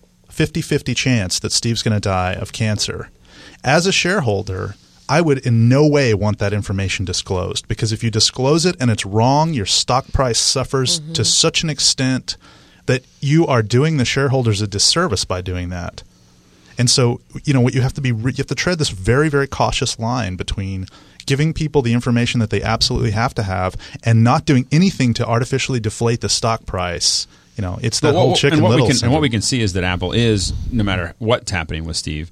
50-50 chance that Steve's going to die of cancer, as a shareholder... I would in no way want that information disclosed, because if you disclose it and it's wrong, your stock price suffers to such an extent that you are doing the shareholders a disservice by doing that. And so, what you have to tread this very, very cautious line between giving people the information that they absolutely have to have and not doing anything to artificially deflate the stock price. It's that whole chicken little syndrome. And what we can see is that Apple is, no matter what's happening with Steve,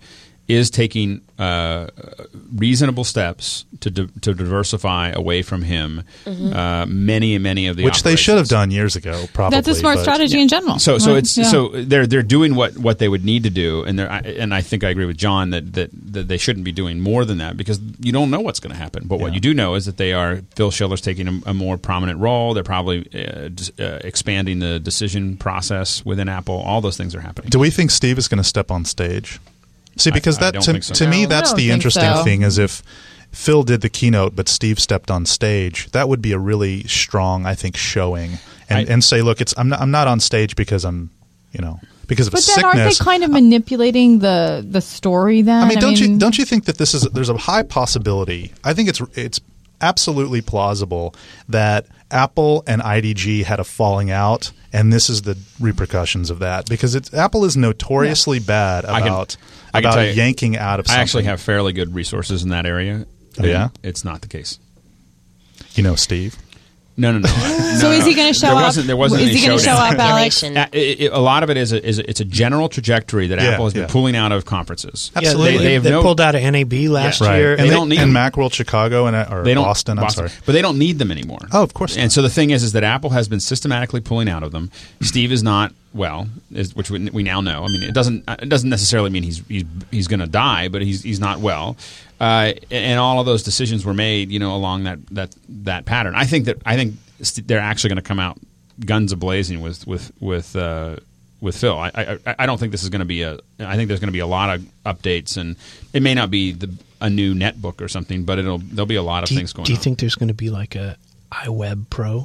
is taking reasonable steps to diversify away from him many of the which they should have operations. done years ago. Probably That's a smart but- strategy in general. So Right? it's Yeah. so they're doing what they would need to do, and I think I agree with John that they shouldn't be doing more than that, because you don't know what's going to happen. But what Yeah. you do know is that Phil Schiller's taking a more prominent role. They're probably expanding the decision process within Apple. All those things are happening. Do we think Steve is going to step on stage? See, because I that don't to, think so. to me No. that's I don't the think interesting so. thing is if Phil did the keynote but Steve stepped on stage, that would be a really strong, I think, showing and say, look, I'm not on stage because I'm, because of But a then sickness. aren't they kind of manipulating the story then? I mean, don't you think that there's a high possibility? I think it's absolutely plausible that Apple and IDG had a falling out, and this is the repercussions of that, because Apple is notoriously bad I can about tell you, yanking out of something. I actually have fairly good resources in that area. Oh, yeah? and it's not the case. Steve. No. So is he going to show up? There wasn't Is any he going to show showdown. up, Alex? Speculation. A lot of it is it's a general trajectory that Apple has been pulling out of conferences. Absolutely. They have they no pulled out of NAB last Yeah. year. And They don't need them. Macworld Chicago or They don't Boston. I'm sorry. but they don't need them anymore. Oh, of course And not. so the thing is that Apple has been systematically pulling out of them. Steve is not well, which we now know. I mean, it doesn't necessarily mean he's going to die, but he's not well. And all of those decisions were made, along that pattern. I think they're actually going to come out guns a-blazing with Phil. I don't think this is going to be I think there's going to be a lot of updates, and it may not be a new netbook or something, but there'll be a lot of things going on. Do you think there's going to be like a iWeb Pro?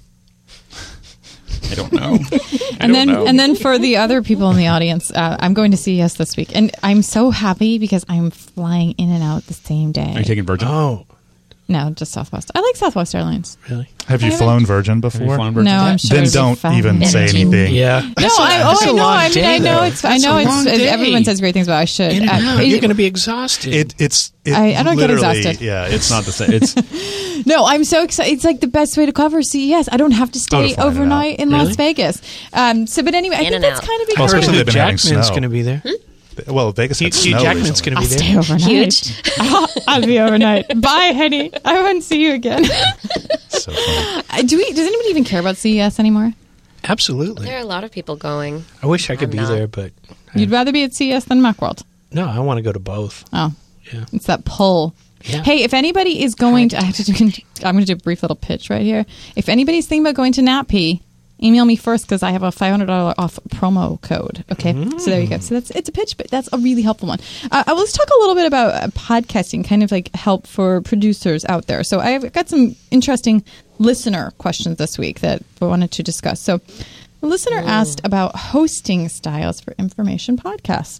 I don't know. And then for the other people in the audience, I'm going to CES this week, and I'm so happy because I'm flying in and out the same day. Are you taking Virgin? Oh, No, just Southwest. I like Southwest Airlines. really? Have you I haven't- flown Virgin Have you before? flown Virgin? No, I'm sure. Then it'd be don't fun. even say anything. Yeah. No, That's I a know. long I mean, day, I know though. it's. I That's know a long it's. day. Everyone says great things about. I should. In and out. it- You're going to be exhausted. I don't get literally- exhausted. Yeah, It's not the same. It's No, I'm so excited. It's like the best way to cover CES. I don't have to stay to fly in and overnight out. in Really? Las Vegas. But anyway, I In think and that's out. kind of Well, because especially they've been having Jackman's snow. going to be there. Well, Vegas had Hugh snow Jackman's recently. going to I'll be stay there. overnight. Huge. I'll be overnight. Bye, honey. I won't see you again. So funny. Does anybody even care about CES anymore? Absolutely. There are a lot of people going. I wish I could I'm be not. there, but You'd rather be at CES than Macworld. no, I want to go to both. Oh, Yeah. it's that pull. Yeah. Hey, if anybody is going to, I'm going to do a brief little pitch right here. If anybody's thinking about going to NatP, email me first because I have a $500 off promo code. Okay, so there you go. So it's a pitch, but that's a really helpful one. Let's talk a little bit about podcasting, kind of like help for producers out there. So I've got some interesting listener questions this week that I wanted to discuss. So the listener asked about hosting styles for information podcasts.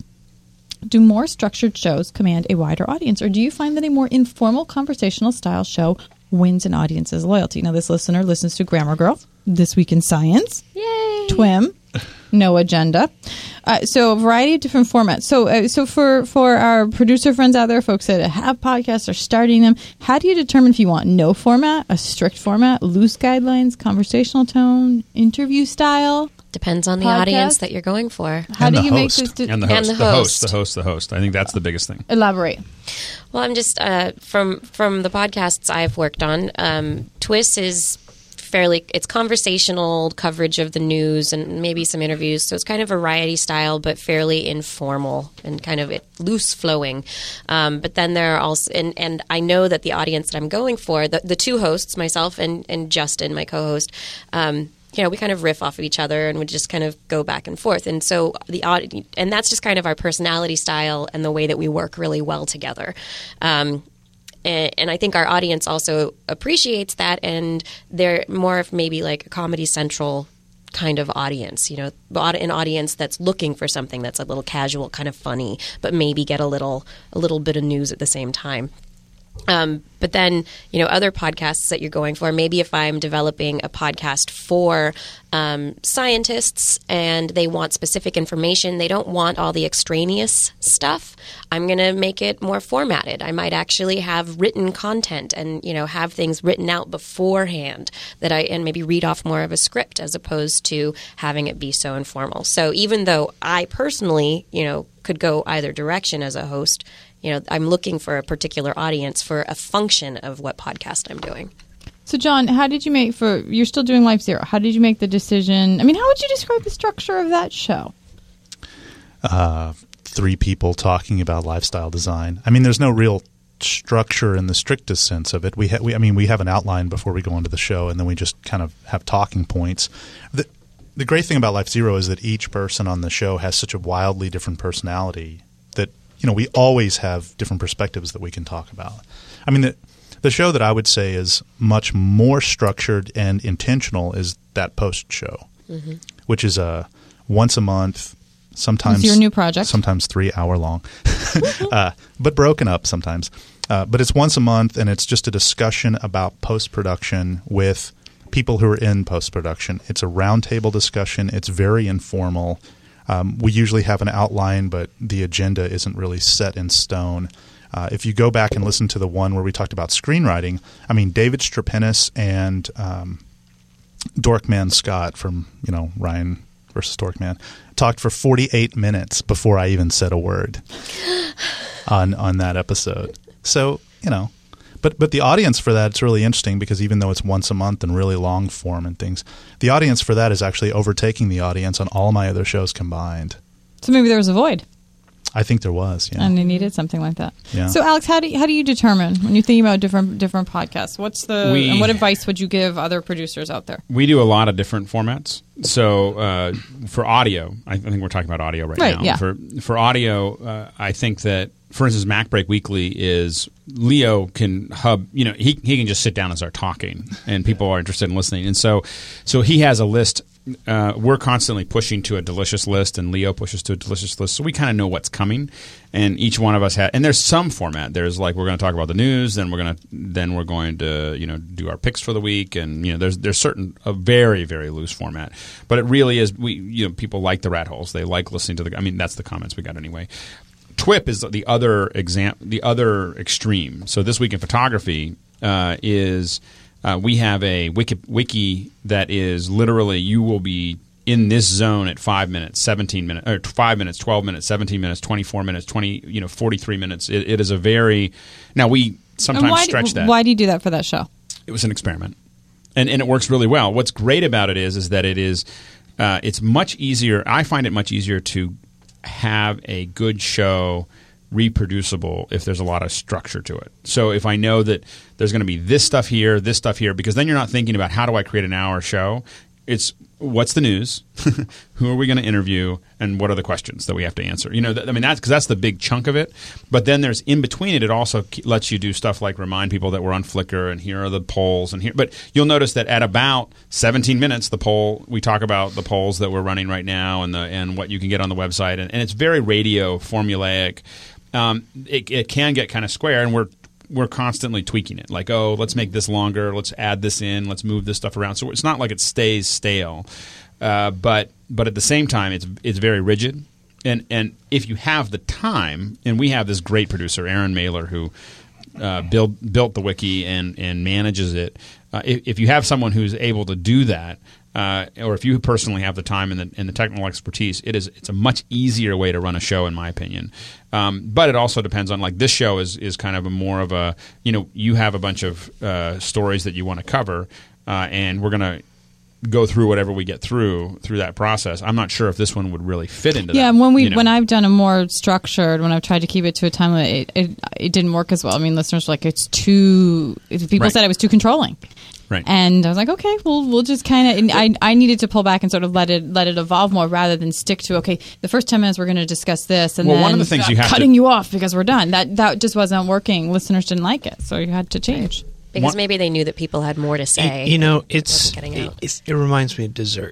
Do more structured shows command a wider audience, or do you find that a more informal conversational style show wins an audience's loyalty? Now, this listener listens to Grammar Girl, This Week in Science, Yay! TWIM, No Agenda. So a variety of different formats. So for our producer friends out there, folks that have podcasts or starting them, how do you determine if you want no format, a strict format, loose guidelines, conversational tone, interview style? Depends on the Podcast? audience that you're going for. How And do the you make host. this? and the And host, the host. the host. I think that's the biggest thing. Elaborate. Well, I'm just from the podcasts I've worked on. Twist is it's conversational coverage of the news and maybe some interviews. So it's kind of variety style, but fairly informal and kind of loose flowing. But then there are also, and I know that the audience that I'm going for, the two hosts, myself and Justin, my co-host, we kind of riff off of each other and would just kind of go back and forth. And so and that's just kind of our personality style and the way that we work really well together. And I think our audience also appreciates that, and they're more of maybe like a Comedy Central kind of audience, an audience that's looking for something that's a little casual, kind of funny, but maybe get a little bit of news at the same time. But then, other podcasts that you're going for, maybe if I'm developing a podcast for scientists and they want specific information, they don't want all the extraneous stuff, I'm going to make it more formatted. I might actually have written content and, have things written out beforehand and maybe read off more of a script as opposed to having it be so informal. So even though I personally, could go either direction as a host. You know, I'm looking for a particular audience for a function of what podcast I'm doing. So, John, how did you you're still doing Life Zero. How did you make the decision? I mean, how would you describe the structure of that show? 3 people talking about lifestyle design. I mean, there's no real structure in the strictest sense of it. We have an outline before we go into the show, and then we just kind of have talking points. The great thing about Life Zero is that each person on the show has such a wildly different personality that, you know, we always have different perspectives that we can talk about. I mean, the show that I would say is much more structured and intentional is that post show, which is once a month. Sometimes it's your new project. Sometimes 3 hour long, but broken up sometimes. But it's once a month, and it's just a discussion about post-production with people who are in post-production. It's a roundtable discussion. It's very informal. We usually have an outline, but the agenda isn't really set in stone. If you go back and listen to the one where we talked about screenwriting, I mean, David Strapinis and Dorkman Scott from, you know, Ryan versus Dorkman talked for 48 minutes before I even said a word on that episode. So, you know, but the audience for that, it's really interesting because even though it's once a month and really long form and things, the audience for that is actually overtaking the audience on all my other shows combined. So maybe there was a void. I think there was, yeah. And they needed something like that. Yeah. So, Alex, how do you determine when you're thinking about different podcasts? And what advice would you give other producers out there? We do a lot of different formats. So for audio, I think we're talking about audio right now. Yeah. For audio, I think that, for instance, Mac Break Weekly is Leo can hub. You know, he can just sit down and start talking, and people are interested in listening. And so he has a list. We're constantly pushing to a delicious list, and Leo pushes to a delicious list. So we kind of know what's coming, and each one of us and there's some format. There's like, we're going to talk about the news, then we're going to you know, do our picks for the week, and you know, there's a very, very loose format. But it really is, people like the rat holes. They like listening to that's the comments we got anyway. TWIP is the other extreme. So this week in photography is. We have a wiki that is literally, you will be in this zone at 5 minutes, 17 minutes, or 5 minutes, 12 minutes, 17 minutes, 24 minutes, 43 minutes. It is a very – now we sometimes stretch that. Why do you do that for that show? It was an experiment, and it works really well. What's great about it is that it is it's much easier – I find it much easier to have a good show – reproducible if there's a lot of structure to it. So if I know that there's going to be this stuff here, because then you're not thinking about how do I create an hour show. It's what's the news, who are we going to interview, and what are the questions that we have to answer. You know, that's because that's the big chunk of it. But then there's in between it. It also lets you do stuff like remind people that we're on Flickr, and here are the polls, and here. But you'll notice that at about 17 minutes, we talk about the polls that we're running right now, and what you can get on the website, and it's very radio formulaic. It can get kind of square, and we're constantly tweaking it. Like, let's make this longer. Let's add this in. Let's move this stuff around. So it's not like it stays stale, but at the same time, it's very rigid. And if you have the time, and we have this great producer, Aaron Mailer, who built the wiki and manages it. If you have someone who's able to do that. Or if you personally have the time and the technical expertise, it's a much easier way to run a show, in my opinion. But it also depends on, like, this show is kind of more of a, you have a bunch of stories that you want to cover, and we're going to go through whatever we get through that process. I'm not sure if this one would really fit into that. Yeah, when I've done a more structured, when I've tried to keep it to a time limit, it didn't work as well. I mean, listeners were like, it's too. People said I was too controlling. Right. And I was like, okay, we'll just kind of. I needed to pull back and sort of let it evolve more rather than stick to, okay, the first 10 minutes we're going to discuss this, and then one of the things you have cutting you off because we're done. That just wasn't working. Listeners didn't like it, so you had to change. Because maybe they knew that people had more to say. It reminds me of dessert.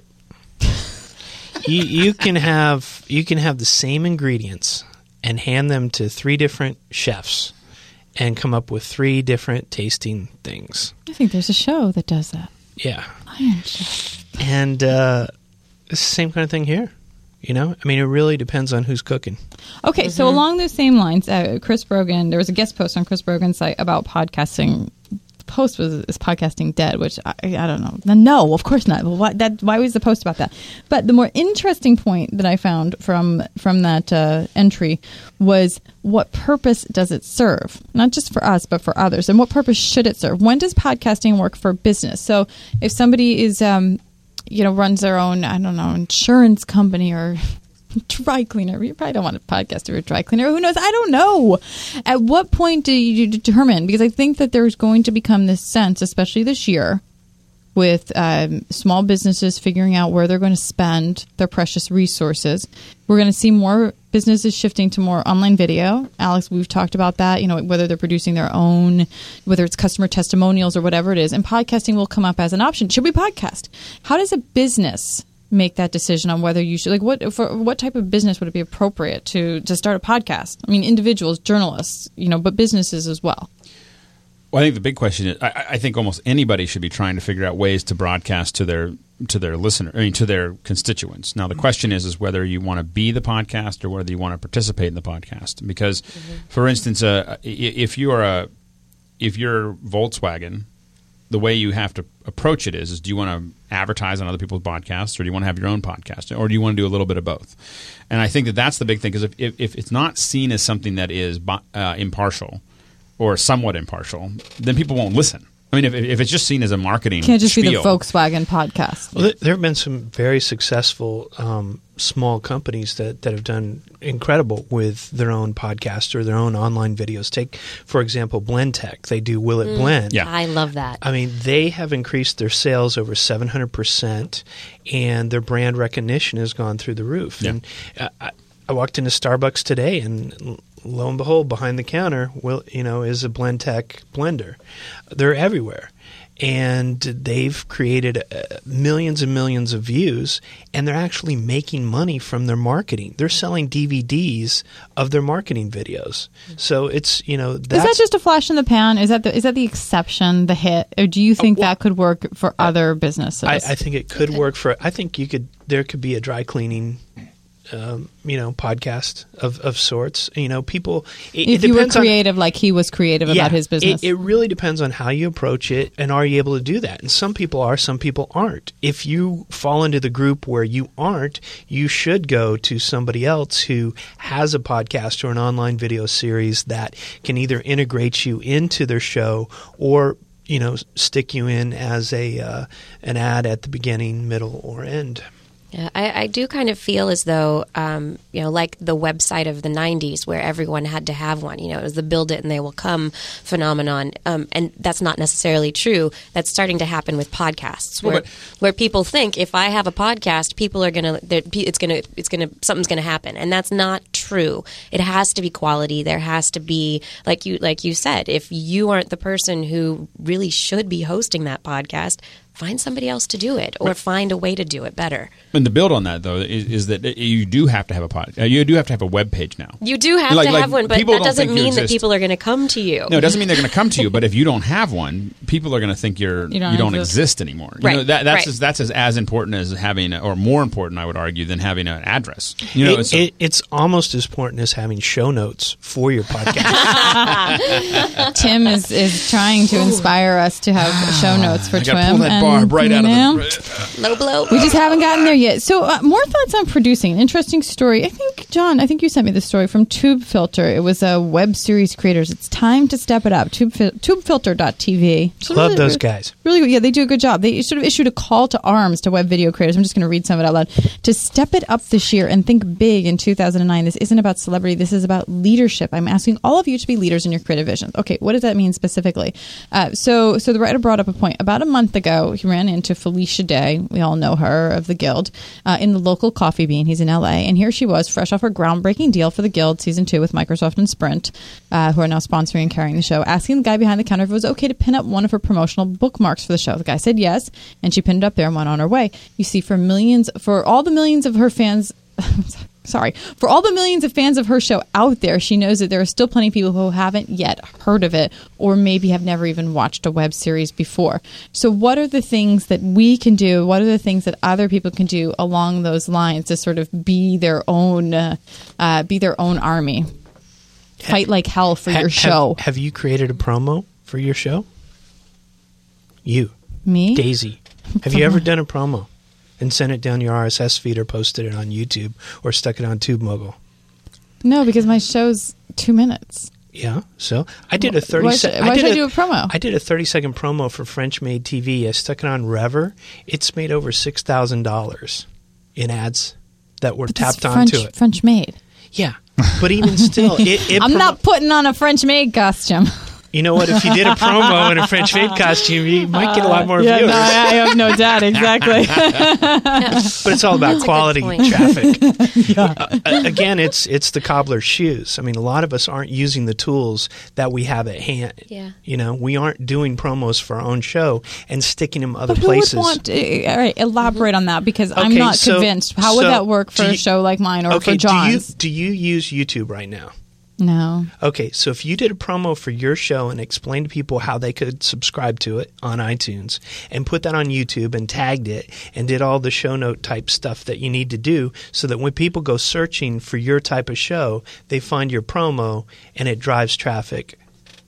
you can have the same ingredients and hand them to 3 different chefs and come up with 3 different tasting things. I think there's a show that does that. Yeah. Iron Chef. And it's the same kind of thing here. You know? I mean, it really depends on who's cooking. Okay, so along those same lines, Chris Brogan, there was a guest post on Chris Brogan's site about podcasting post was, "Is podcasting dead?" Which I don't know. No, of course not. Well, why was the post about that? But the more interesting point that I found from that entry was, what purpose does it serve? Not just for us, but for others. And what purpose should it serve? When does podcasting work for business? So if somebody is, runs their own, I don't know, insurance company or dry cleaner. You probably don't want a podcast to a dry cleaner. Who knows? I don't know. At what point do you determine? Because I think that there's going to become this sense, especially this year, with small businesses figuring out where they're going to spend their precious resources. We're going to see more businesses shifting to more online video. Alex, we've talked about that, whether they're producing their own, whether it's customer testimonials or whatever it is. And podcasting will come up as an option. Should we podcast? How does a business make that decision on whether you should, what type of business would it be appropriate to start a podcast? I mean, individuals, journalists, but businesses as well. Well, I think the big question is, I think almost anybody should be trying to figure out ways to broadcast to their listener, to their constituents. Now, the question is whether you want to be the podcast or whether you want to participate in the podcast. Because, for instance, if you're Volkswagen, the way you have to approach it is do you want to advertise on other people's podcasts, or do you want to have your own podcast, or do you want to do a little bit of both? And I think that's the big thing, because if it's not seen as something that is impartial or somewhat impartial, then people won't listen. I mean, if it's just seen as a marketing can't just spiel, be the Volkswagen podcast. Well, there have been some very successful small companies that have done incredible with their own podcast or their own online videos. Take, for example, Blendtec. They do Will It Blend? Yeah. I love that. I mean, they have increased their sales over 700%, and their brand recognition has gone through the roof. Yeah. And I walked into Starbucks today, and lo and behold, behind the counter, is a Blendtec blender. They're everywhere, and they've created millions and millions of views, and they're actually making money from their marketing. They're selling DVDs of their marketing videos. So it's that's, is that just a flash in the pan? Is that the exception, the hit, or do you think that could work for other businesses? I think it could work for. I think there could be a dry cleaning podcast of sorts. People. If you were creative, like he was creative about his business, it really depends on how you approach it, and are you able to do that? And some people are, some people aren't. If you fall into the group where you aren't, you should go to somebody else who has a podcast or an online video series that can either integrate you into their show or stick you in as an ad at the beginning, middle, or end. Yeah, I do kind of feel as though, like the website of the 90s where everyone had to have one. It was the build it and they will come phenomenon. And that's not necessarily true. That's starting to happen with podcasts where people think if I have a podcast, people are something's going to happen. And that's not true. It has to be quality. There has to be, like you said, if you aren't the person who really should be hosting that podcast, find somebody else to do it, or find a way to do it better. And to build on that, though, is that you do have to have a podcast. You do have to have a web page now. You do have to have one, but that doesn't mean that people are going to come to you. No, it doesn't mean they're going to come to you. But if you don't have one, people are going to think you don't exist anymore. Right. That's as important as having, or more important, I would argue, than having an address. It's almost as important as having show notes for your podcast. Tim is trying to inspire us to have show notes for Twim. Pull that bar right out of the low blow. We just haven't gotten there yet. So more thoughts on producing. An interesting story. I think, John, you sent me the story from TubeFilter. It was a web series creators. It's time to step it up. TubeFilter.tv. Love those guys. Really good. Yeah, they do a good job. They sort of issued a call to arms to web video creators. I'm just going to read some of it out loud. To step it up this year and think big in 2009. This isn't about celebrity. This is about leadership. I'm asking all of you to be leaders in your creative visions. Okay, what does that mean specifically? So the writer brought up a point. About a month ago, he ran into Felicia Day. We all know her, of the Guild, in the local Coffee Bean. He's in LA. And here she was, fresh off her groundbreaking deal for the Guild Season 2 with Microsoft and Sprint, who are now sponsoring and carrying the show, asking the guy behind the counter if it was okay to pin up one of her promotional bookmarks for the show. The guy said yes, and she pinned it up there and went on her way. You see, for all the millions of her fans... For all the millions of fans of her show out there, she knows that there are still plenty of people who haven't yet heard of it, or maybe have never even watched a web series before. So what are the things that we can do? What are the things that other people can do along those lines to sort of be their own army? Fight like hell for your show. Have you created a promo for your show? You. Me? Daisy. Have you ever done a promo and sent it down your RSS feed or posted it on YouTube or stuck it on TubeMogul? No, because my show's 2 minutes. Yeah, so I did a 30. Why should I do a promo? I did a 30-second promo for French Made TV. I stuck it on Rever. It's made over $6,000 in ads that were tapped onto it. French made. Yeah, but even still, I'm not putting on a French maid costume. You know what? If you did a promo in a French maid costume, you might get a lot more viewers. No, I have no doubt. Exactly. But it's all about quality traffic. Again, it's the cobbler's shoes. I mean, a lot of us aren't using the tools that we have at hand. Yeah. You know, we aren't doing promos for our own show and sticking them other But who places. would want to, all right, elaborate on that, because I'm Okay, not so- convinced. How would so that work for do a you- show like mine or Okay, for John's? do you use YouTube right now? No. Okay, so if you did a promo for your show and explained to people how they could subscribe to it on iTunes and put that on YouTube and tagged it and did all the show note type stuff that you need to do so that when people go searching for your type of show, they find your promo and it drives traffic.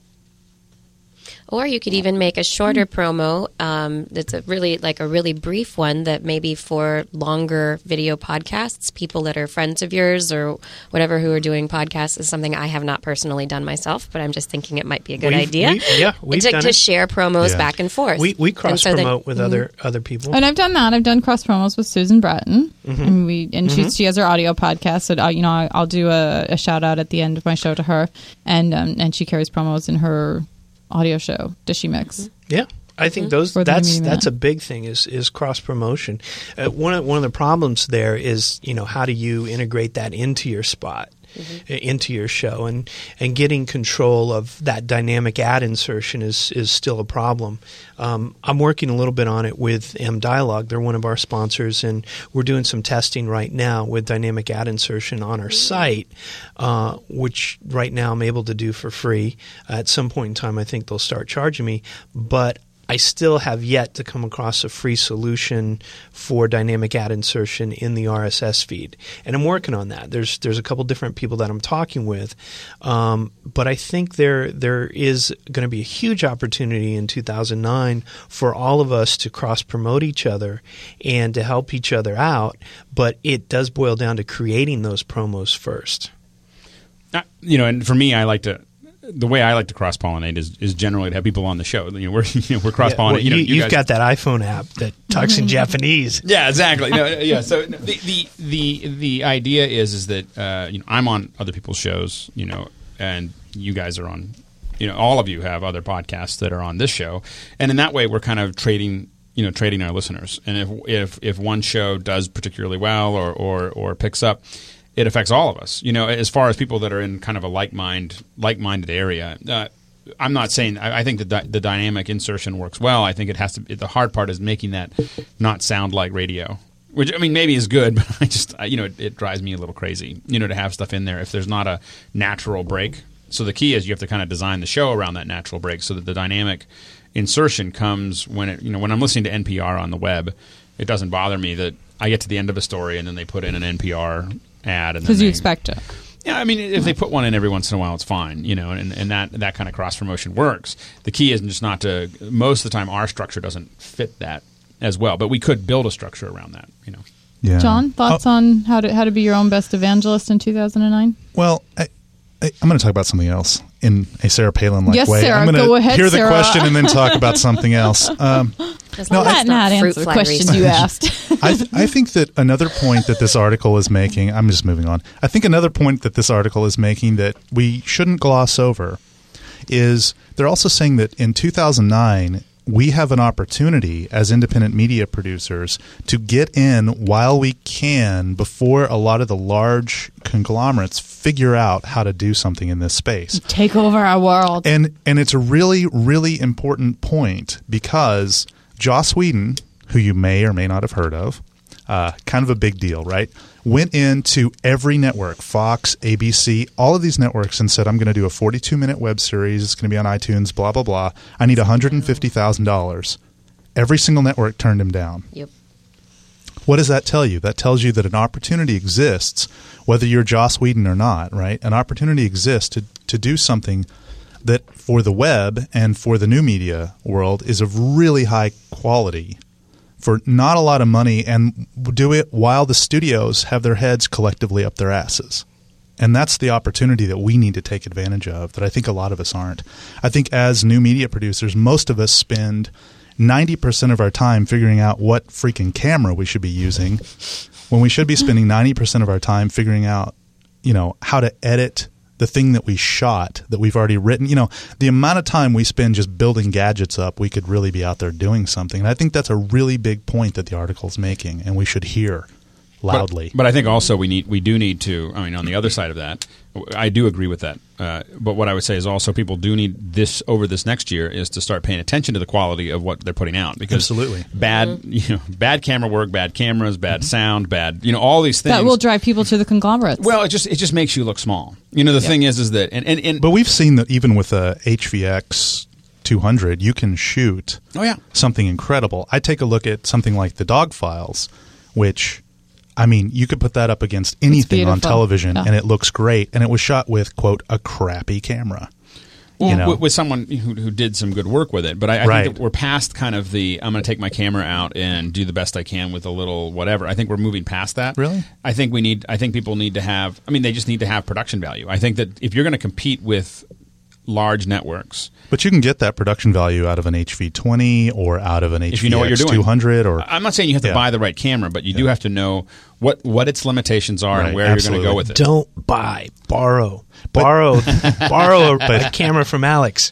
Or you could even make a shorter promo that's a really brief one that maybe for longer video podcasts, people that are friends of yours or whatever who are doing podcasts is something I have not personally done myself, but I'm just thinking it might be a good idea. We've done to it. share promos Yeah. back and forth. We cross And so promote with other people. And I've done that. I've done cross promos with Susan Bratton, and she has her audio podcast. So I'll do a shout out at the end of my show to her, and she carries promos in her audio show. Does she mix? Yeah. I think Or the media that's man. a big thing is cross promotion. One of the problems there is how do you integrate that into your spot, into your show, and getting control of that dynamic ad insertion is still a problem. I'm working a little bit on it with M Dialogue. They're one of our sponsors, and we're doing some testing right now with dynamic ad insertion on our site, which right now I'm able to do for free. At some point in time, I think they'll start charging me, but I still have yet to come across a free solution for dynamic ad insertion in the RSS feed, and I'm working on that. There's a couple different people that I'm talking with, but I think there is going to be a huge opportunity in 2009 for all of us to cross promote each other and to help each other out. But it does boil down to creating those promos first. And for me, the way I like to cross pollinate is generally to have people on the show. We're cross pollinating. You've guys, got that iPhone app that talks in Japanese. Yeah, exactly. So the idea is that I'm on other people's shows, and you guys are on, all of you have other podcasts that are on this show, and in that way we're kind of trading our listeners. And if one show does particularly well or picks up, it affects all of us. As far as people that are in kind of a like-minded area. I'm not saying I think that the dynamic insertion works well. I think it has to. The hard part is making that not sound like radio, which maybe is good, but it drives me a little crazy. To have stuff in there if there's not a natural break. So the key is you have to kind of design the show around that natural break so that the dynamic insertion comes when when I'm listening to NPR on the web. It doesn't bother me that I get to the end of a story and then they put in an NPR ad Because you expect it. Yeah, if they put one in every once in a while, it's fine, and that kind of cross promotion works. The key is just not to. Most of the time, our structure doesn't fit that as well, but we could build a structure around that. Yeah. John, thoughts on how to be your own best evangelist in 2009? Well, I'm going to talk about something else in a Sarah Palin-like Yes, way. Sarah, I'm going go ahead, to hear the Sarah. question and then talk about something else. No, Not answer the questions you asked. I think that another point that this article is making, I'm just moving on. I think another point that this article is making that we shouldn't gloss over is they're also saying that in 2009, we have an opportunity as independent media producers to get in while we can before a lot of the large conglomerates figure out how to do something in this space. Take over our world. And it's a really, really important point because Joss Whedon, who you may or may not have heard of, kind of a big deal, right? Went into every network, Fox, ABC, all of these networks and said, I'm going to do a 42-minute web series. It's going to be on iTunes, blah, blah, blah. I need $150,000. Every single network turned him down. Yep. What does that tell you? That tells you that an opportunity exists, whether you're Joss Whedon or not, right? An opportunity exists to do something that for the web and for the new media world is of really high quality for not a lot of money, and do it while the studios have their heads collectively up their asses. And that's the opportunity that we need to take advantage of that I think a lot of us aren't. I think as new media producers, most of us spend 90% of our time figuring out what freaking camera we should be using when we should be spending 90% of our time figuring out, how to edit the thing that we shot, that we've already written. The amount of time we spend just building gadgets up, we could really be out there doing something. And I think that's a really big point that the article's making, and we should hear loudly. But I think also we do need to, on the other side of that, I do agree with that. But what I would say is also people do need this over this next year is to start paying attention to the quality of what they're putting out. Because absolutely. Bad camera work, bad cameras, bad sound, bad, all these things. That will drive people to the conglomerates. Well, it just makes you look small. The thing is that, and but we've seen that even with a HVX 200, you can shoot something incredible. I take a look at something like the Dog Files, which, you could put that up against anything on television, and it looks great. And it was shot with, quote, a crappy camera. Well, with someone who did some good work with it. But I think that we're past kind of I'm going to take my camera out and do the best I can with a little whatever. I think we're moving past that. Really? I think people need to have, they just need to have production value. I think that if you're going to compete with large networks. But you can get that production value out of an HV20 or out of an HVX if you know what you're doing. 200. Or I'm not saying you have to buy the right camera, but you do have to know what its limitations are and where you're going to go with it. Don't buy, borrow a camera from Alex.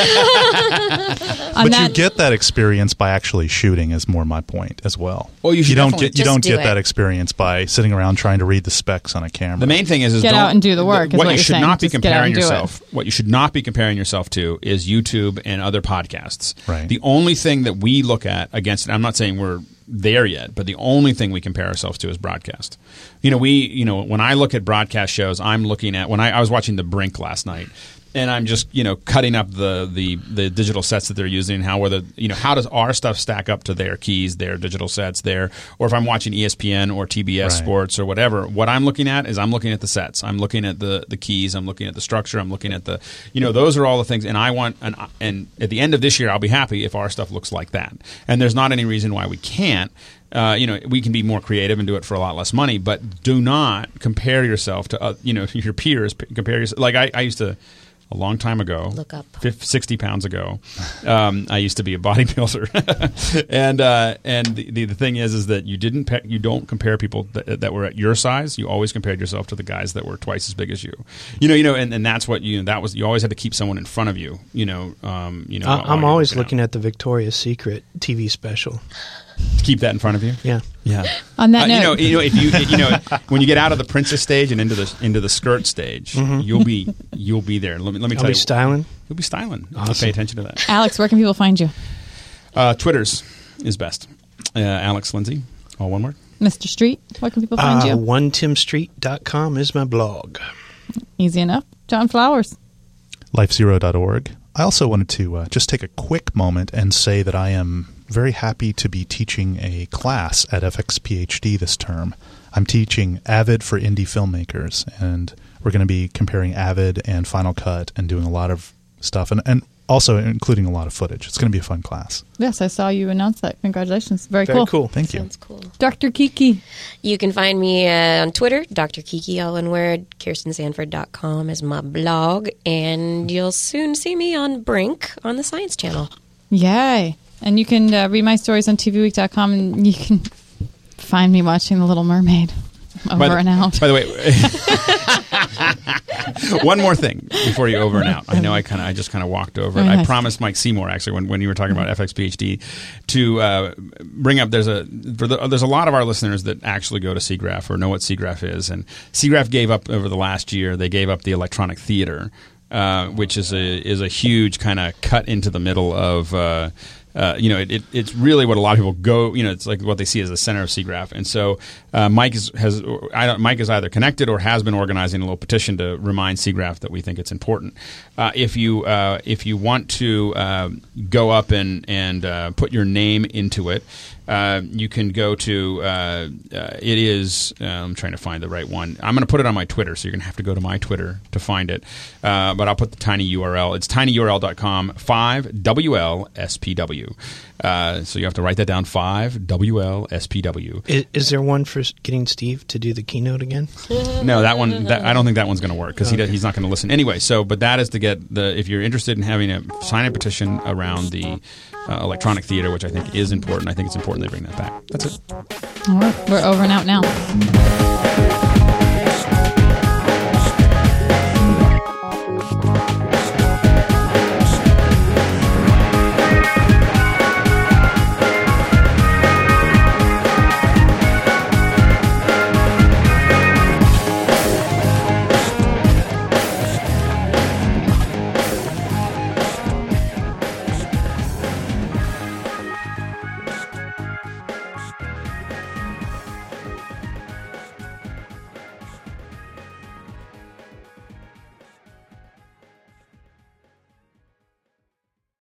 But you get that experience by actually shooting is more my point as well. Well, you don't get that experience by sitting around trying to read the specs on a camera. The main thing is get out and do the work. What you should not be comparing yourself. What you should not be comparing yourself to is YouTube and other podcasts. Right. The only thing that we look at against, I'm not saying we're there yet, but the only thing we compare ourselves to is broadcast. When I look at broadcast shows, I'm looking at, when I was watching The Brink last night, and I'm just cutting up the digital sets that they're using, how does our stuff stack up to their keys, their digital sets, or if I'm watching ESPN or TBS Sports or whatever, what I'm looking at is I'm looking at the sets, I'm looking at the keys, I'm looking at the structure, I'm looking at the those are all the things, and I want and at the end of this year I'll be happy if our stuff looks like that, and there's not any reason why we can't. We can be more creative and do it for a lot less money, but do not compare yourself to your peers. Compare yourself. Like I used to. A long time ago, 60 pounds ago, I used to be a bodybuilder, and the thing is that you don't compare people that were at your size. You always compared yourself to the guys that were twice as big as you. And that's what you always had to keep someone in front of you. I'm always looking at the Victoria's Secret TV special. Keep that in front of you. Yeah. On that note, if you when you get out of the princess stage and into the skirt stage, you'll be there. Let me tell you. I'll be styling. You'll be styling. Awesome. Pay attention to that. Alex, where can people find you? Twitter's is best. Alex Lindsay, all one word. Mr. Street, where can people find you? OneTimStreet.com is my blog. Easy enough. John Flowers. LifeZero.org. I also wanted to just take a quick moment and say that I am very happy to be teaching a class at FX PhD this term. I'm teaching Avid for indie filmmakers, and we're going to be comparing Avid and Final Cut and doing a lot of stuff, and also including a lot of footage. It's going to be a fun class. Yes, I saw you announce that. Congratulations. Very cool. Thank you. Sounds cool. Dr. Kiki. You can find me on Twitter, Dr. Kiki, all one word. KirstenSanford.com is my blog, and you'll soon see me on Brink on the Science Channel. Yay. And you can read my stories on TVWeek.com, and you can find me watching The Little Mermaid over and out. By the way, one more thing before you over and out. I know I just walked over it. Nice. I promised Mike Seymour, actually, when you were talking about FX PhD, to bring up, there's a lot of our listeners that actually go to SIGGRAPH or know what SIGGRAPH is. And SIGGRAPH gave up over the last year, they gave up the electronic theater, which is a huge kind of cut into the middle of it's really what a lot of people go. It's like what they see as the center of SIGGRAPH. And so Mike is either connected or has been organizing a little petition to remind SIGGRAPH that we think it's important. If you want to go up and put your name into it, you can go to it is I'm trying to find the right one. I'm going to put it on my Twitter, so you're going to have to go to my Twitter to find it. But I'll put the tiny URL. It's tinyurl.com 5WLSPW. So you have to write that down, 5WLSPW. Is there one for getting Steve to do the keynote again? No, that one. I don't think that one's going to work because he's not going to listen anyway. But that is to get if you're interested in having a sign a petition around the electronic theater, which I think is important. I think it's important they bring that back. That's it. All right, we're over and out now.